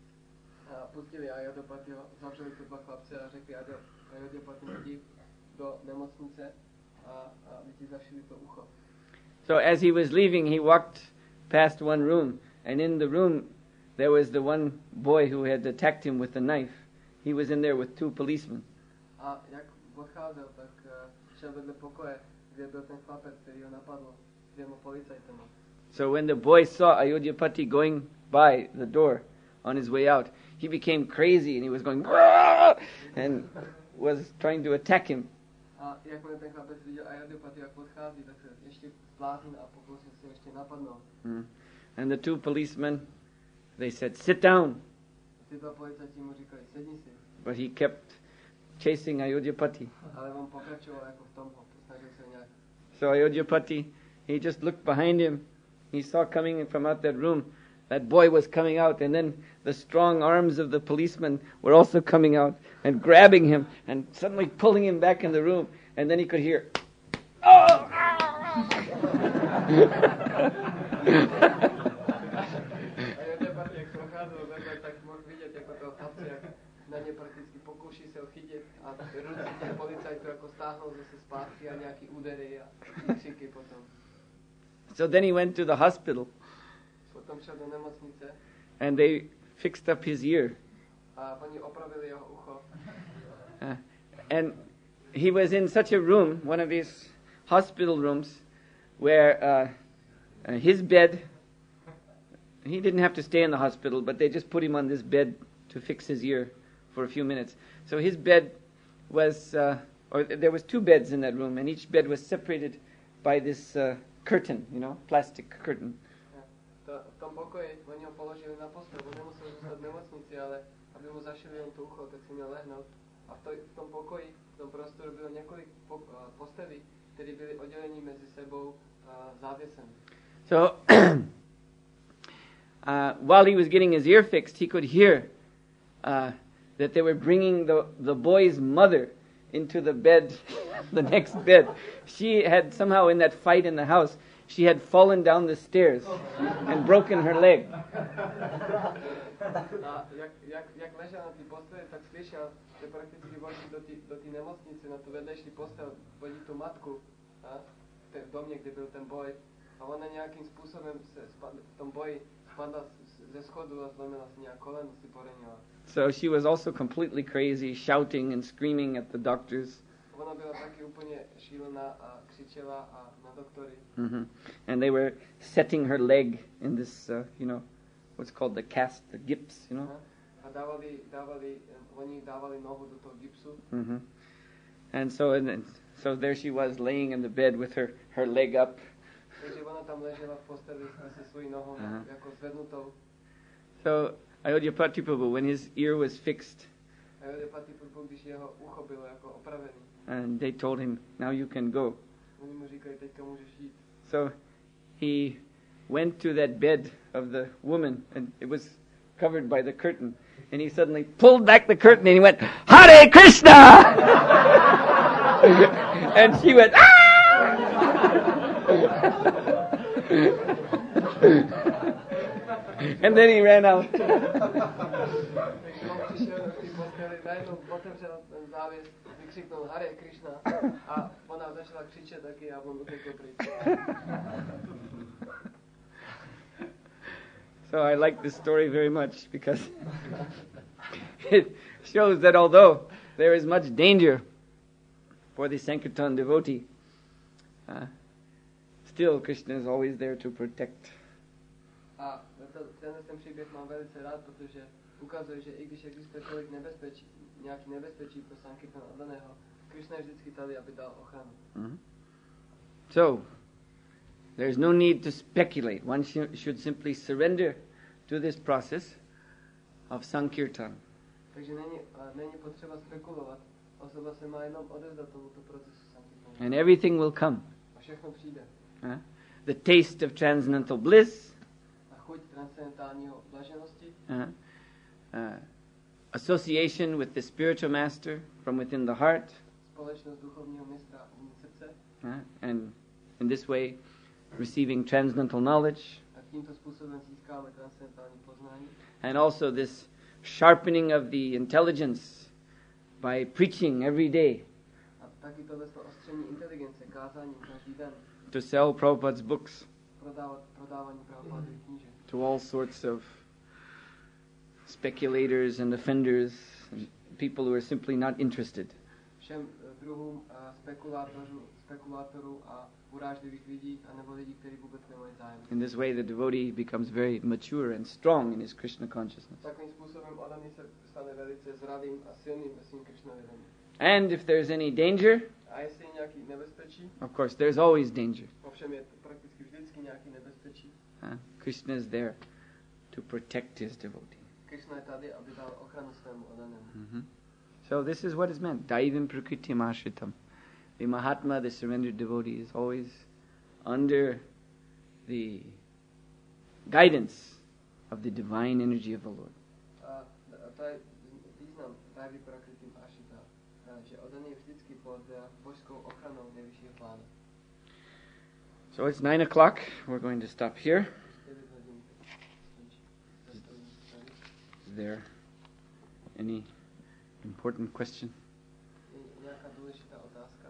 A pustili Ayodhyapatiho, zavřeli ty dva chlapce a řekli Ayodhyapati, jdi do nemocnice a, a my ti zašili to ucho. So as he was leaving, he walked past one room, and in the room there was the one boy who had attacked him with the knife. He was in there with two policemen. A jak odcházel, tak uh, šel vedle pokoje, kde byl ten chlapec, který ho napadl s dvěma policajtama. So when the boy saw Ayodhyapati going by the door on his way out, he became crazy and he was going and was trying to attack him. A jakmile ten chlapec viděl Ayodhyapati, jak odchází, tak se ještě zbláznil a pokusil se ještě napadnout. Mm. And the two policemen, they said, "Sit down." Ty dva policajti mu říkali, sedni si. But he kept chasing Ayodhyapati. Ale on pokračoval jako v tom, snažil se nějak. So Ayodhyapati, he just looked behind him. He saw coming from out that room, that boy was coming out, and then the strong arms of the policemen were also coming out and grabbing him and suddenly pulling him back in the room. And then he could hear, "Oh!" pokúší se ho chytit a ruci těch policajtů jako stáhnou zase zpátky a nějaký údery a křiky potom. So then he went to the hospital. Potom šel do nemocnice. And they fixed up his ear. A oni opravili jeho ucho. Uh, and he was in such a room, one of these hospital rooms, where uh, uh, his bed, he didn't have to stay in the hospital, but they just put him on this bed to fix his ear for a few minutes. So his bed was, uh, or there was two beds in that room, and each bed was separated by this uh, curtain, you know, plastic curtain. V tom pokoji oni ho položili na postel, on nemusel zůstat v nemocnici, ale aby mu zašili jen to ucho, tak si měl lehnout. A v, to, v tom pokoji, v tom prostoru bylo několik po, uh, postelí, které byly oddělení mezi sebou uh, závěsem. So, uh, while he was getting his ear fixed, he could hear uh, that they were bringing the, the boy's mother into the bed, the next bed. She had somehow, in that fight in the house, she had fallen down the stairs and broken her leg. A jak, jak, jak ležel na té posteli, tak slyšel, že prakticky vošli do té do nemocnice, na tu vedlejší postel, vodí tu matku a, v domě, kde byl ten boj. A ona nějakým způsobem se spad, v tom boji spadla ze schodu a zlomila si nějak koleno, si poranila. So she was also completely crazy, shouting and screaming at the doctors. Ona byla taky úplně šílená a křičela a na doktory. Mm-hmm. And they were setting her leg in this, uh, you know, what's called the cast, the gips, you know. A dávali, dávali, oni dávali nohu do toho gipsu. Mm-hmm. And so, and then, so there she was laying in the bed with her, her leg up. Takže ona tam ležela v posteli se svojí nohou uh-huh. jako zvednutou. So Ayodhyapati Prabhu, when his ear was fixed, Ayodhyapati Prabhu, když jeho ucho bylo jako opravený, and they told him, now you can go. Oni mu říkali, teďka můžeš jít. So he went to that bed of the woman, and it was covered by the curtain. And he suddenly pulled back the curtain and he went, Hare Krishna! And she went, ah! And then he ran out. Vykřiknul Hare Krishna a ona začala křičet taky a on utekl pryč. So I like this story very much because it shows that although there is much danger for the Sankirtan devotee, uh, still Krishna is always there to protect. A tenhle ten příběh mám velice rád, protože ukazuje, že i když existuje tolik nebezpečí, nějaký nebezpečí pro Sankirtan oddaného, Krishna je vždycky tady, aby dal ochranu. Mm-hmm. So, there's no need to speculate. One sh- should simply surrender to this process of Sankirtan. Takže není, uh, není potřeba spekulovat. Osoba se má jenom odevzdat tomuto procesu Sankirtan. And everything will come. A všechno přijde. Uh, the taste of transcendental bliss. A chuť transcendentálního blaženosti. Uh, uh, association with the spiritual master from within the heart. Společnost duchovního mistra uvnitř srdce. Uh, and in this way, receiving transcendental knowledge. A tímto způsobem získáme transcendentální poznání. And also this sharpening of the intelligence by preaching every day. A taky tohle ostření inteligence, kázání každý den. To sell Prabhupada's books. Prodávat, prodávání Prabhupadových knížek. To all sorts of speculators and offenders, and people who are simply not interested. Všem uh, druhům uh, spekulátorů, spekulátorů a urážlivých lidí, anebo lidí, kteří vůbec nemají zájem. In this way, the devotee becomes very mature and strong in his Krishna consciousness. Takovým způsobem oddaný se stane velice zralým a silným ve svým Krishna vědomí. And if there's any danger, a jestli je nějaký nebezpečí, of course, there's always danger. Ovšem je prakticky vždycky nějaký nebezpečí. Uh, Krishna is there to protect his devotee. Krishna je tady, aby dal ochranu svému oddanému. Mm-hmm. So this is what is meant. Daivim prakritim ashritam. The Mahatma, the surrendered devotee, is always under the guidance of the divine energy of the Lord. A to je význam Daivim prakritim ashrita, že oddaný je vždycky pod božskou ochranou nejvyššího pána. So it's nine o'clock. We're going to stop here. Is there any Important question. Je nějaká důležitá otázka.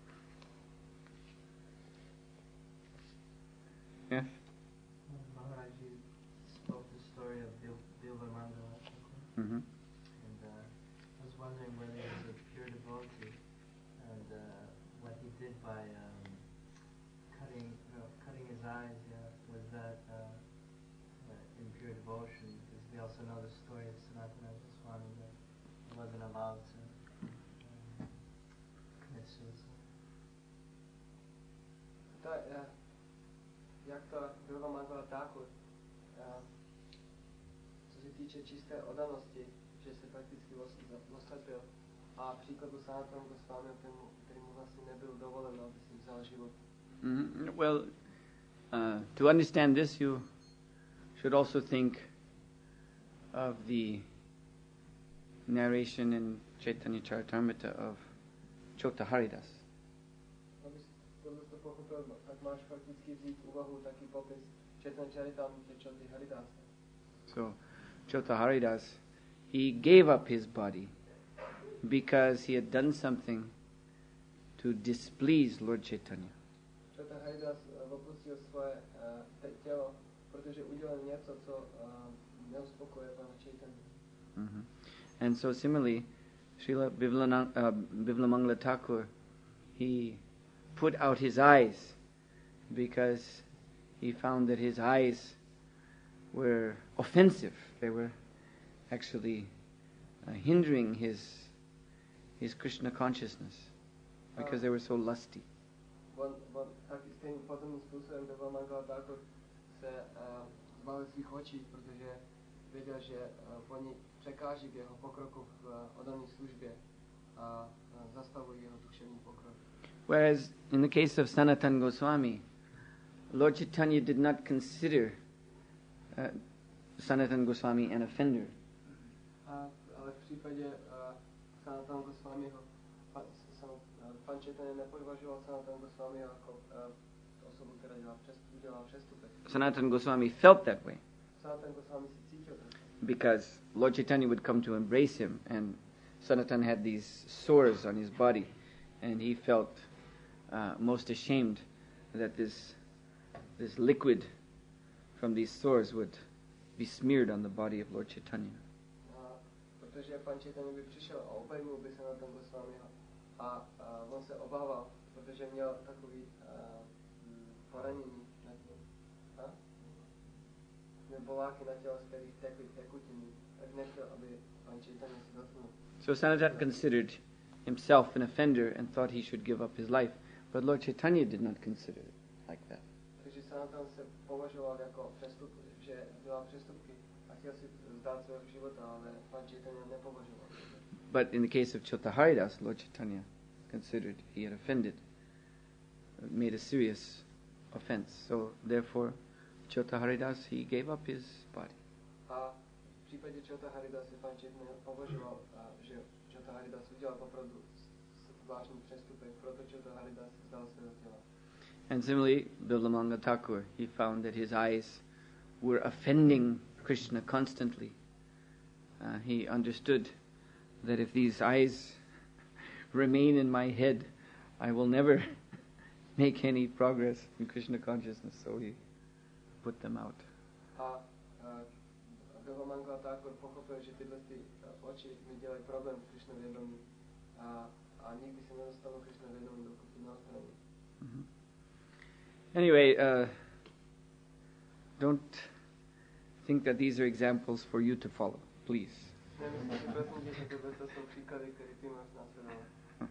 Yes? Maharaj spoke the story of Bil- Bilvamangala. Mm-hmm. And uh, I was wondering whether he was a pure devotee and uh, what he did by um, cutting uh, cutting his eyes, yeah, was that uh, uh, in pure devotion? Because we also know the story of Sanatana Goswami that he wasn't allowed to um, commit suicide. Ta, uh, jak to Bilvamangala Thakur, uh, co se týče čisté oddanosti, že se prakticky oslepil a příkladu Sanatana Goswami, kterému, kterému vlastně nebyl dovoleno, aby si vzal život. Mm-hmm. Well, uh, to understand this, you should also think of the narration in Chaitanya Charitamrita of Chota Haridas. Abys tohle to pochopil, tak máš fakticky vzít úvahu taky popis Chaitanya Charitamrita Choty Haridasa. So, Chota Haridas, he gave up his body because he had done something to displease Lord Chaitanya. Chota Haridas uh, opustil svoje uh, te- tělo, protože udělal něco, co uh, neuspokojuje pana Chaitanya. Mm-hmm. And so similarly, Srila Bivlana, uh, Bivlamangala Thakur, he put out his eyes because he found that his eyes were offensive. They were actually uh, hindering his his Krishna consciousness because they were so lusty. On, on taky stejným podobným způsobem Bivlamangala Thakur se uh, zbavil svých očí, protože věděl, že uh, oni překáží v jeho pokroku v uh, oddané službě a uh, zastavují jeho duševní pokrok. Whereas in the case of Sanatana Goswami, Lord Chaitanya did not consider uh, Sanatana Goswami an offender. A, ale v případě uh, Sanatana Goswamiho, pan, san, uh, pan Chaitanya nepovažoval Sanatana Goswamiho jako uh, osobu, která dělá, přes, dělá přestupek. Sanatana Goswami felt that way Sanatana Goswami si cítil tak. because Lord Chaitanya would come to embrace him, and Sanatana had these sores on his body, and he felt uh, most ashamed that this this liquid from these sores would be smeared on the body of Lord Chaitanya. A, protože pan Chaitanya by přišel a obejmul by Sanatana Goswamiho a, a on se obával, protože měl takový uh, poranění na tím. A? Měl boláky na těle, z kterých tekly tekutiny, tak nechtěl, aby pan Chaitanya se dotknul. So Sanatana considered himself an offender and thought he should give up his life, but Lord Chaitanya did not consider it like that. Takže Sanatana se považoval jako přestup, že dělal přestupky a chtěl si vzdát svého života, ale pan Chaitanya nepovažoval. But in the case of Chota Haridas, Lord Chaitanya considered he had offended, made a serious offense. So therefore, Chota Haridas, he gave up his body. A v případě Chota Haridas pan Chaitanya považoval, že Chota Haridas udělal opravdu vážný přestupek, proto Chota Haridas vzdal svého těla. And similarly, Bilvamangala Thakur, he found that his eyes were offending Krishna constantly. Uh, he understood that if these eyes remain in my head, I will never make any progress in Krishna consciousness, so he put them out. A Bilvamangala Thakur pochopil, že tyhle ty uh, oči mi dělají problém v Krishna vědomí a, a nikdy se nedostanu Krishna vědomí, dokud ji neodstraní. Mm-hmm. Anyway, uh, don't think that these are examples for you to follow, please. Nemyslím si prosím, že tohle jsou příklady, které ty máš následovat.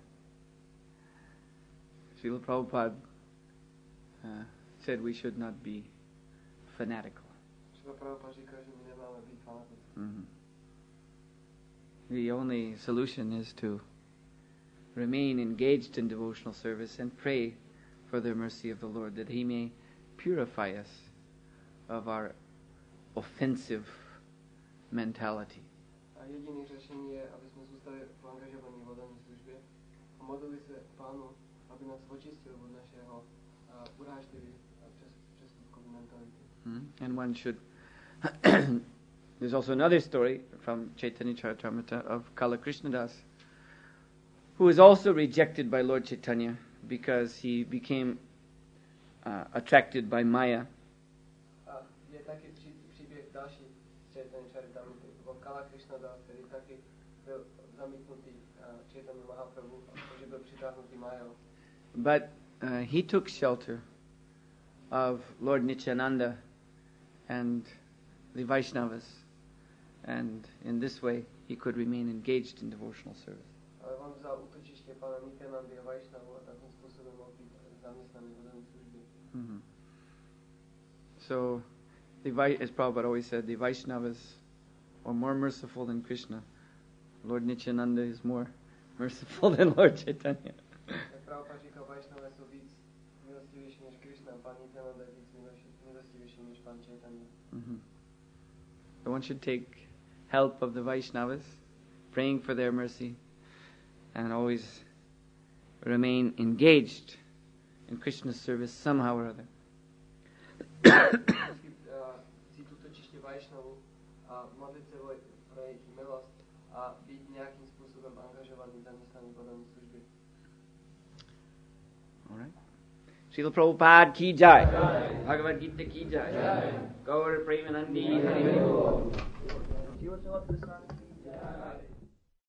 Srila Prabhupada uh, said we should not be fanatical. Srila Prabhupada říká, že my nemáme být fanatici. Mm-hmm. The only solution is to remain engaged in devotional service and pray for the mercy of the Lord, that He may purify us of our offensive mentality. A jediné řešení je, aby jsme zůstali angažovaní v oddané službě a modlili se Pánu, aby nás očistil od našeho uh, urážlivý a přes, přestupkový mentality. Mm-hmm. And one should there's also another story from Chaitanya Charitamrita of Kala Krishnadas, who was also rejected by Lord Chaitanya because he became uh, attracted by Maya. A je taký příběh další z Chaitanya Charitamrity o Kala Krishnadas, který taky byl zamítnutý Chaitanya Mahaprabhu, protože byl přitáhnutý Mayou. But uh, he took shelter of Lord Nityananda and the Vaishnavas, and in this way he could remain engaged in devotional service. Ale on vzal útočiště pana Nityanandy a Vaishnavu a takým způsobem mohl být zaměstnaný v dané službě. Mm-hmm. So, the Vai- as Prabhupada always said, the Vaishnavas are more merciful than Krishna. Lord Nityananda is more merciful than Lord Chaitanya. Jak Prabhupada říkal, Vaishnavas jsou víc milostivější než Krishna, a pan Nityananda je víc milostivější než pan Chaitanya. Mm-hmm. So one should take help of the Vaishnavas, praying for their mercy, and always remain engaged in Krishna's service somehow or other. Vzít útočiště Vaishnavu a modlit se pro jejich milost a být nějakým způsobem angažovaný, zaměstnaný v dané službě. All right. Srila Prabhupada ki jai. Bhagavad Gita ki jai. Gaur Premanandi Hari Hari Bol. Jiva Swami ki jai.